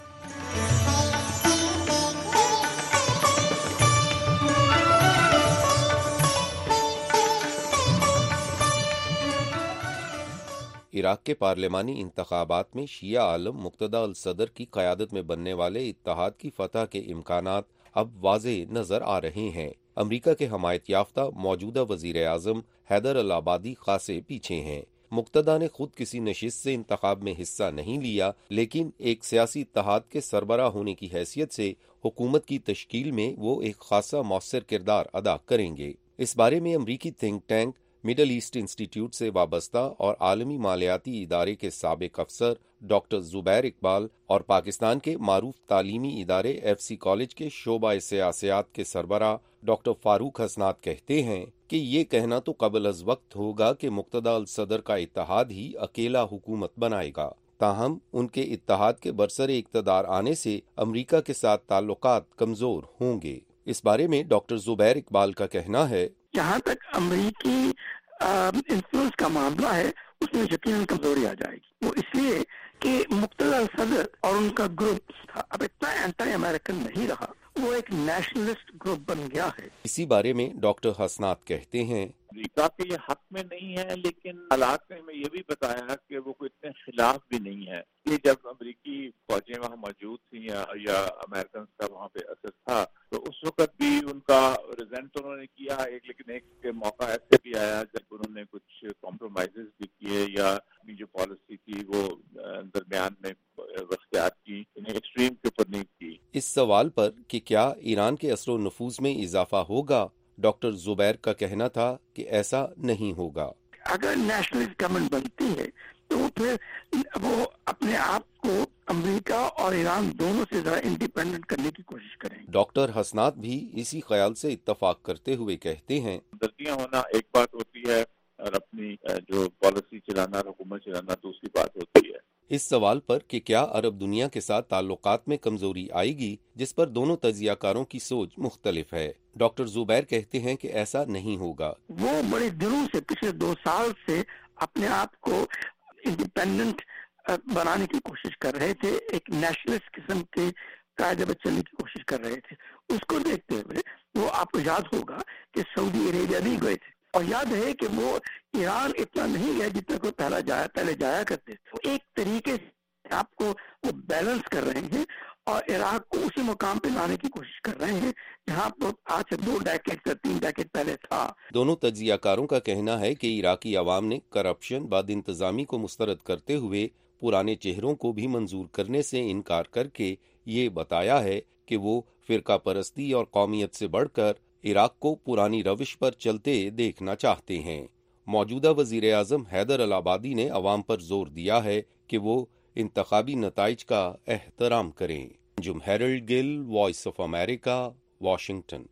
इराक के पार्लिमानी इंतखाबात में शिया आलम मुक्तदा अल सदर की क़यादत में बनने वाले इत्तेहाद की फतह के इम्कानात अब वाज़े नजर आ रहे हैं। अमरीका के हमायत याफ्ता मौजूदा वजीर आज़म हैदर अल आबादी खासे पीछे हैं। मुक्तदा ने खुद किसी नशिस्त से इंतखाब में हिस्सा नहीं लिया, लेकिन एक सियासी इत्तेहाद के सरबराह होने की हैसियत से हुकूमत की तश्कील में वो एक खासा मौसर किरदार अदा करेंगे। इस बारे में अमरीकी think tank Middle East Institute से वाबस्ता और आलमी मालियाती इदारे के साबिक अफसर डॉक्टर जुबैर इकबाल और पाकिस्तान के मारूफ तालीमी इदारे FC कॉलेज के शोबा सियासत के सरबराह डॉक्टर फारूक हसनात कहते हैं कि ये कहना तो कबल अज वक्त होगा कि मुक्तदा अल सदर का इत्तेहाद ही अकेला हुकूमत बनाएगा। ताहम उनके इत्तेहाद के बरसरे इक़्तिदार आने से अमरीका के साथ ताल्लुकात कमजोर होंगे। इस बारे में डॉक्टर जुबैर इकबाल का कहना है, जहाँ तक अमरीकी इन्फ्लुएंस का मामला है उसमें यकीनन कमजोरी आ जाएगी। वो इसलिए कि मुक्तदा सदर और उनका ग्रुप अब इतना एंटी अमेरिकन नहीं रहा, वो एक नेशनलिस्ट ग्रुप बन गया है। इसी बारे में डॉक्टर हसनात कहते हैं, अमरीका के ये हक में नहीं है, लेकिन हालात ने हमें ये भी बताया कि वो कोई इतने खिलाफ भी नहीं है। ये जब अमरीकी फौजें वहाँ मौजूद थी या अमेरिकन का वहाँ पे असर था, तो उस वक्त भी उनका रिजेंट उन्होंने किया एक, लेकिन एक मौका ऐसे भी आया जब उन्होंने कुछ कॉम्प्रोमाइजेस भी किए या अपनी जो पॉलिसी थी वो दरमियान में अख्तियार की, एक्सट्रीम के ऊपर नहीं की। इस सवाल पर कि क्या ईरान के असर नफूज में इजाफा होगा, डॉक्टर जुबैर का कहना था कि ऐसा नहीं होगा। अगर नेशनलिस्ट गवर्नमेंट बनती है तो फिर वो अपने आप को अमेरिका और ईरान दोनों से जरा इंडिपेंडेंट करने की कोशिश करेंगे। डॉक्टर हसनात भी इसी ख्याल से इत्तफाक करते हुए कहते हैं, गलतियां होना एक बात होती है और अपनी जो पॉलिसी चलाना, हुकूमत चलाना दूसरी बात होती है। इस सवाल पर कि क्या अरब दुनिया के साथ ताल्लुकात में कमजोरी आएगी, जिस पर दोनों तजियाकारों की सोच मुख्तलिफ है, डॉक्टर जुबैर कहते हैं कि ऐसा नहीं होगा। वो बड़े दिनों से पिछले 2 साल से अपने आप को इंडिपेंडेंट बनाने की कोशिश कर रहे थे, एक नेशनलिस्ट किस्म के कायदे पर चलने की कोशिश कर रहे थे। उसको देखते हुए वो आपको याद होगा कि सऊदी अरेबिया भी गए थे और याद है कि वो ईरान इतना नहीं गया जितना को पहले जाया करते। तो एक तरीके से आपको वो बैलेंस कर रहे हैं और इराक को उसी मुकाम पे लाने की कोशिश कर रहे हैं जहाँ पर आज से 2 डेकेड से 3 डेकेड पहले था। दोनों तजियाकारों का कहना है कि इराकी अवाम ने करप्शन बाद इंतजामी को मुस्तरद करते हुए पुराने चेहरों को भी मंजूर करने से इनकार करके ये बताया है कि वो फिरका परस्ती और कौमियत से बढ़कर इराक को पुरानी रविश पर चलते देखना चाहते हैं। मौजूदा वजीर आज़म हैदर अल आबादी ने अवाम पर जोर दिया है कि वो इंतखाबी नताइज का एहतराम करें। जुम हेरल्ड गिल, वॉइस ऑफ अमेरिका, वाशिंगटन।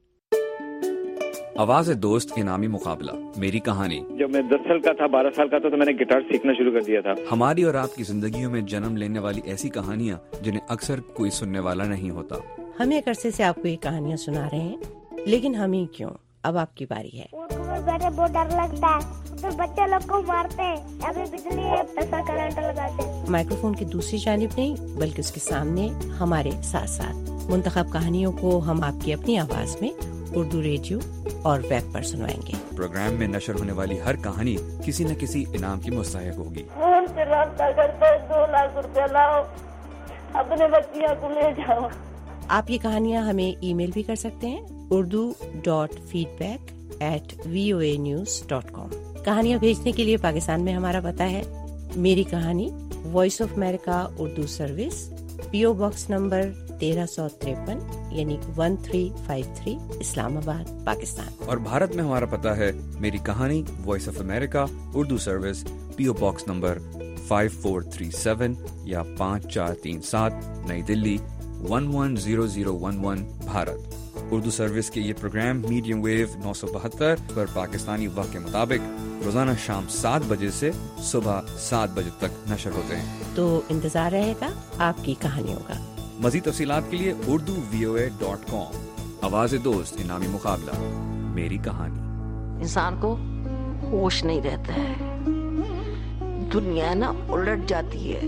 आवाज़ दोस्त इनामी मुकाबला, मेरी कहानी। जब मैं 10 साल का था, 12 साल का था, तो मैंने गिटार सीखना शुरू कर दिया था। हमारी और आपकी जिंदगियों में जन्म लेने वाली ऐसी कहानियाँ जिन्हें अक्सर कोई सुनने वाला नहीं होता। हम एक अरसे से आपको ये कहानियाँ सुना रहे हैं, लेकिन हम ही क्यों, अब आपकी बारी है। बैठे बहुत डर लगता है, तो बच्चे लोग को मारते हैं, अभी बिजली है, पैसा करंट लगाते हैं। माइक्रोफोन की दूसरी जानिब नहीं बल्कि उसके सामने हमारे साथ साथ मुंतखब कहानियों को हम आपकी अपनी आवाज में उर्दू रेडियो और वेब पर सुनवाएंगे। प्रोग्राम में नशर होने वाली हर कहानी किसी न किसी इनाम की मुस्तहिक होगी। हमसे राब्ता करते 2 लाख रुपया लाओ, अपने बच्चियों को ले जाओ। आप ये कहानियाँ हमें ईमेल भी कर सकते हैं urdu.feedback@voanews.com। कहानियाँ भेजने के लिए पाकिस्तान में हमारा पता है मेरी कहानी, voice of America Urdu service, PO box number 1353 यानी 1353 इस्लामाबाद, पाकिस्तान। और भारत में हमारा पता है मेरी कहानी, voice of America Urdu service, PO box number 5437 या 5437 नई दिल्ली 110011 भारत। उर्दू सर्विस के ये प्रोग्राम मीडियम वेव 972 पर पाकिस्तानी वक्त के मुताबिक रोजाना शाम 7 बजे से सुबह 7 बजे तक नशर होते हैं। तो इंतजार रहेगा आपकी कहानियों का। मज़ीद तफसीलात के लिए urduvoa.com। आवाज़ दोस्त इनामी मुकाबला, मेरी कहानी। इंसान को होश नहीं रहता है, दुनिया ना उलट जाती है।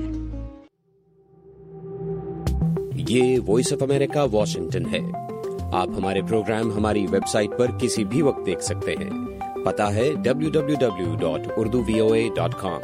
ये वॉइस ऑफ अमेरिका वॉशिंगटन है। आप हमारे प्रोग्राम हमारी वेबसाइट पर किसी भी वक्त देख सकते हैं। पता है www.urduvoa.com।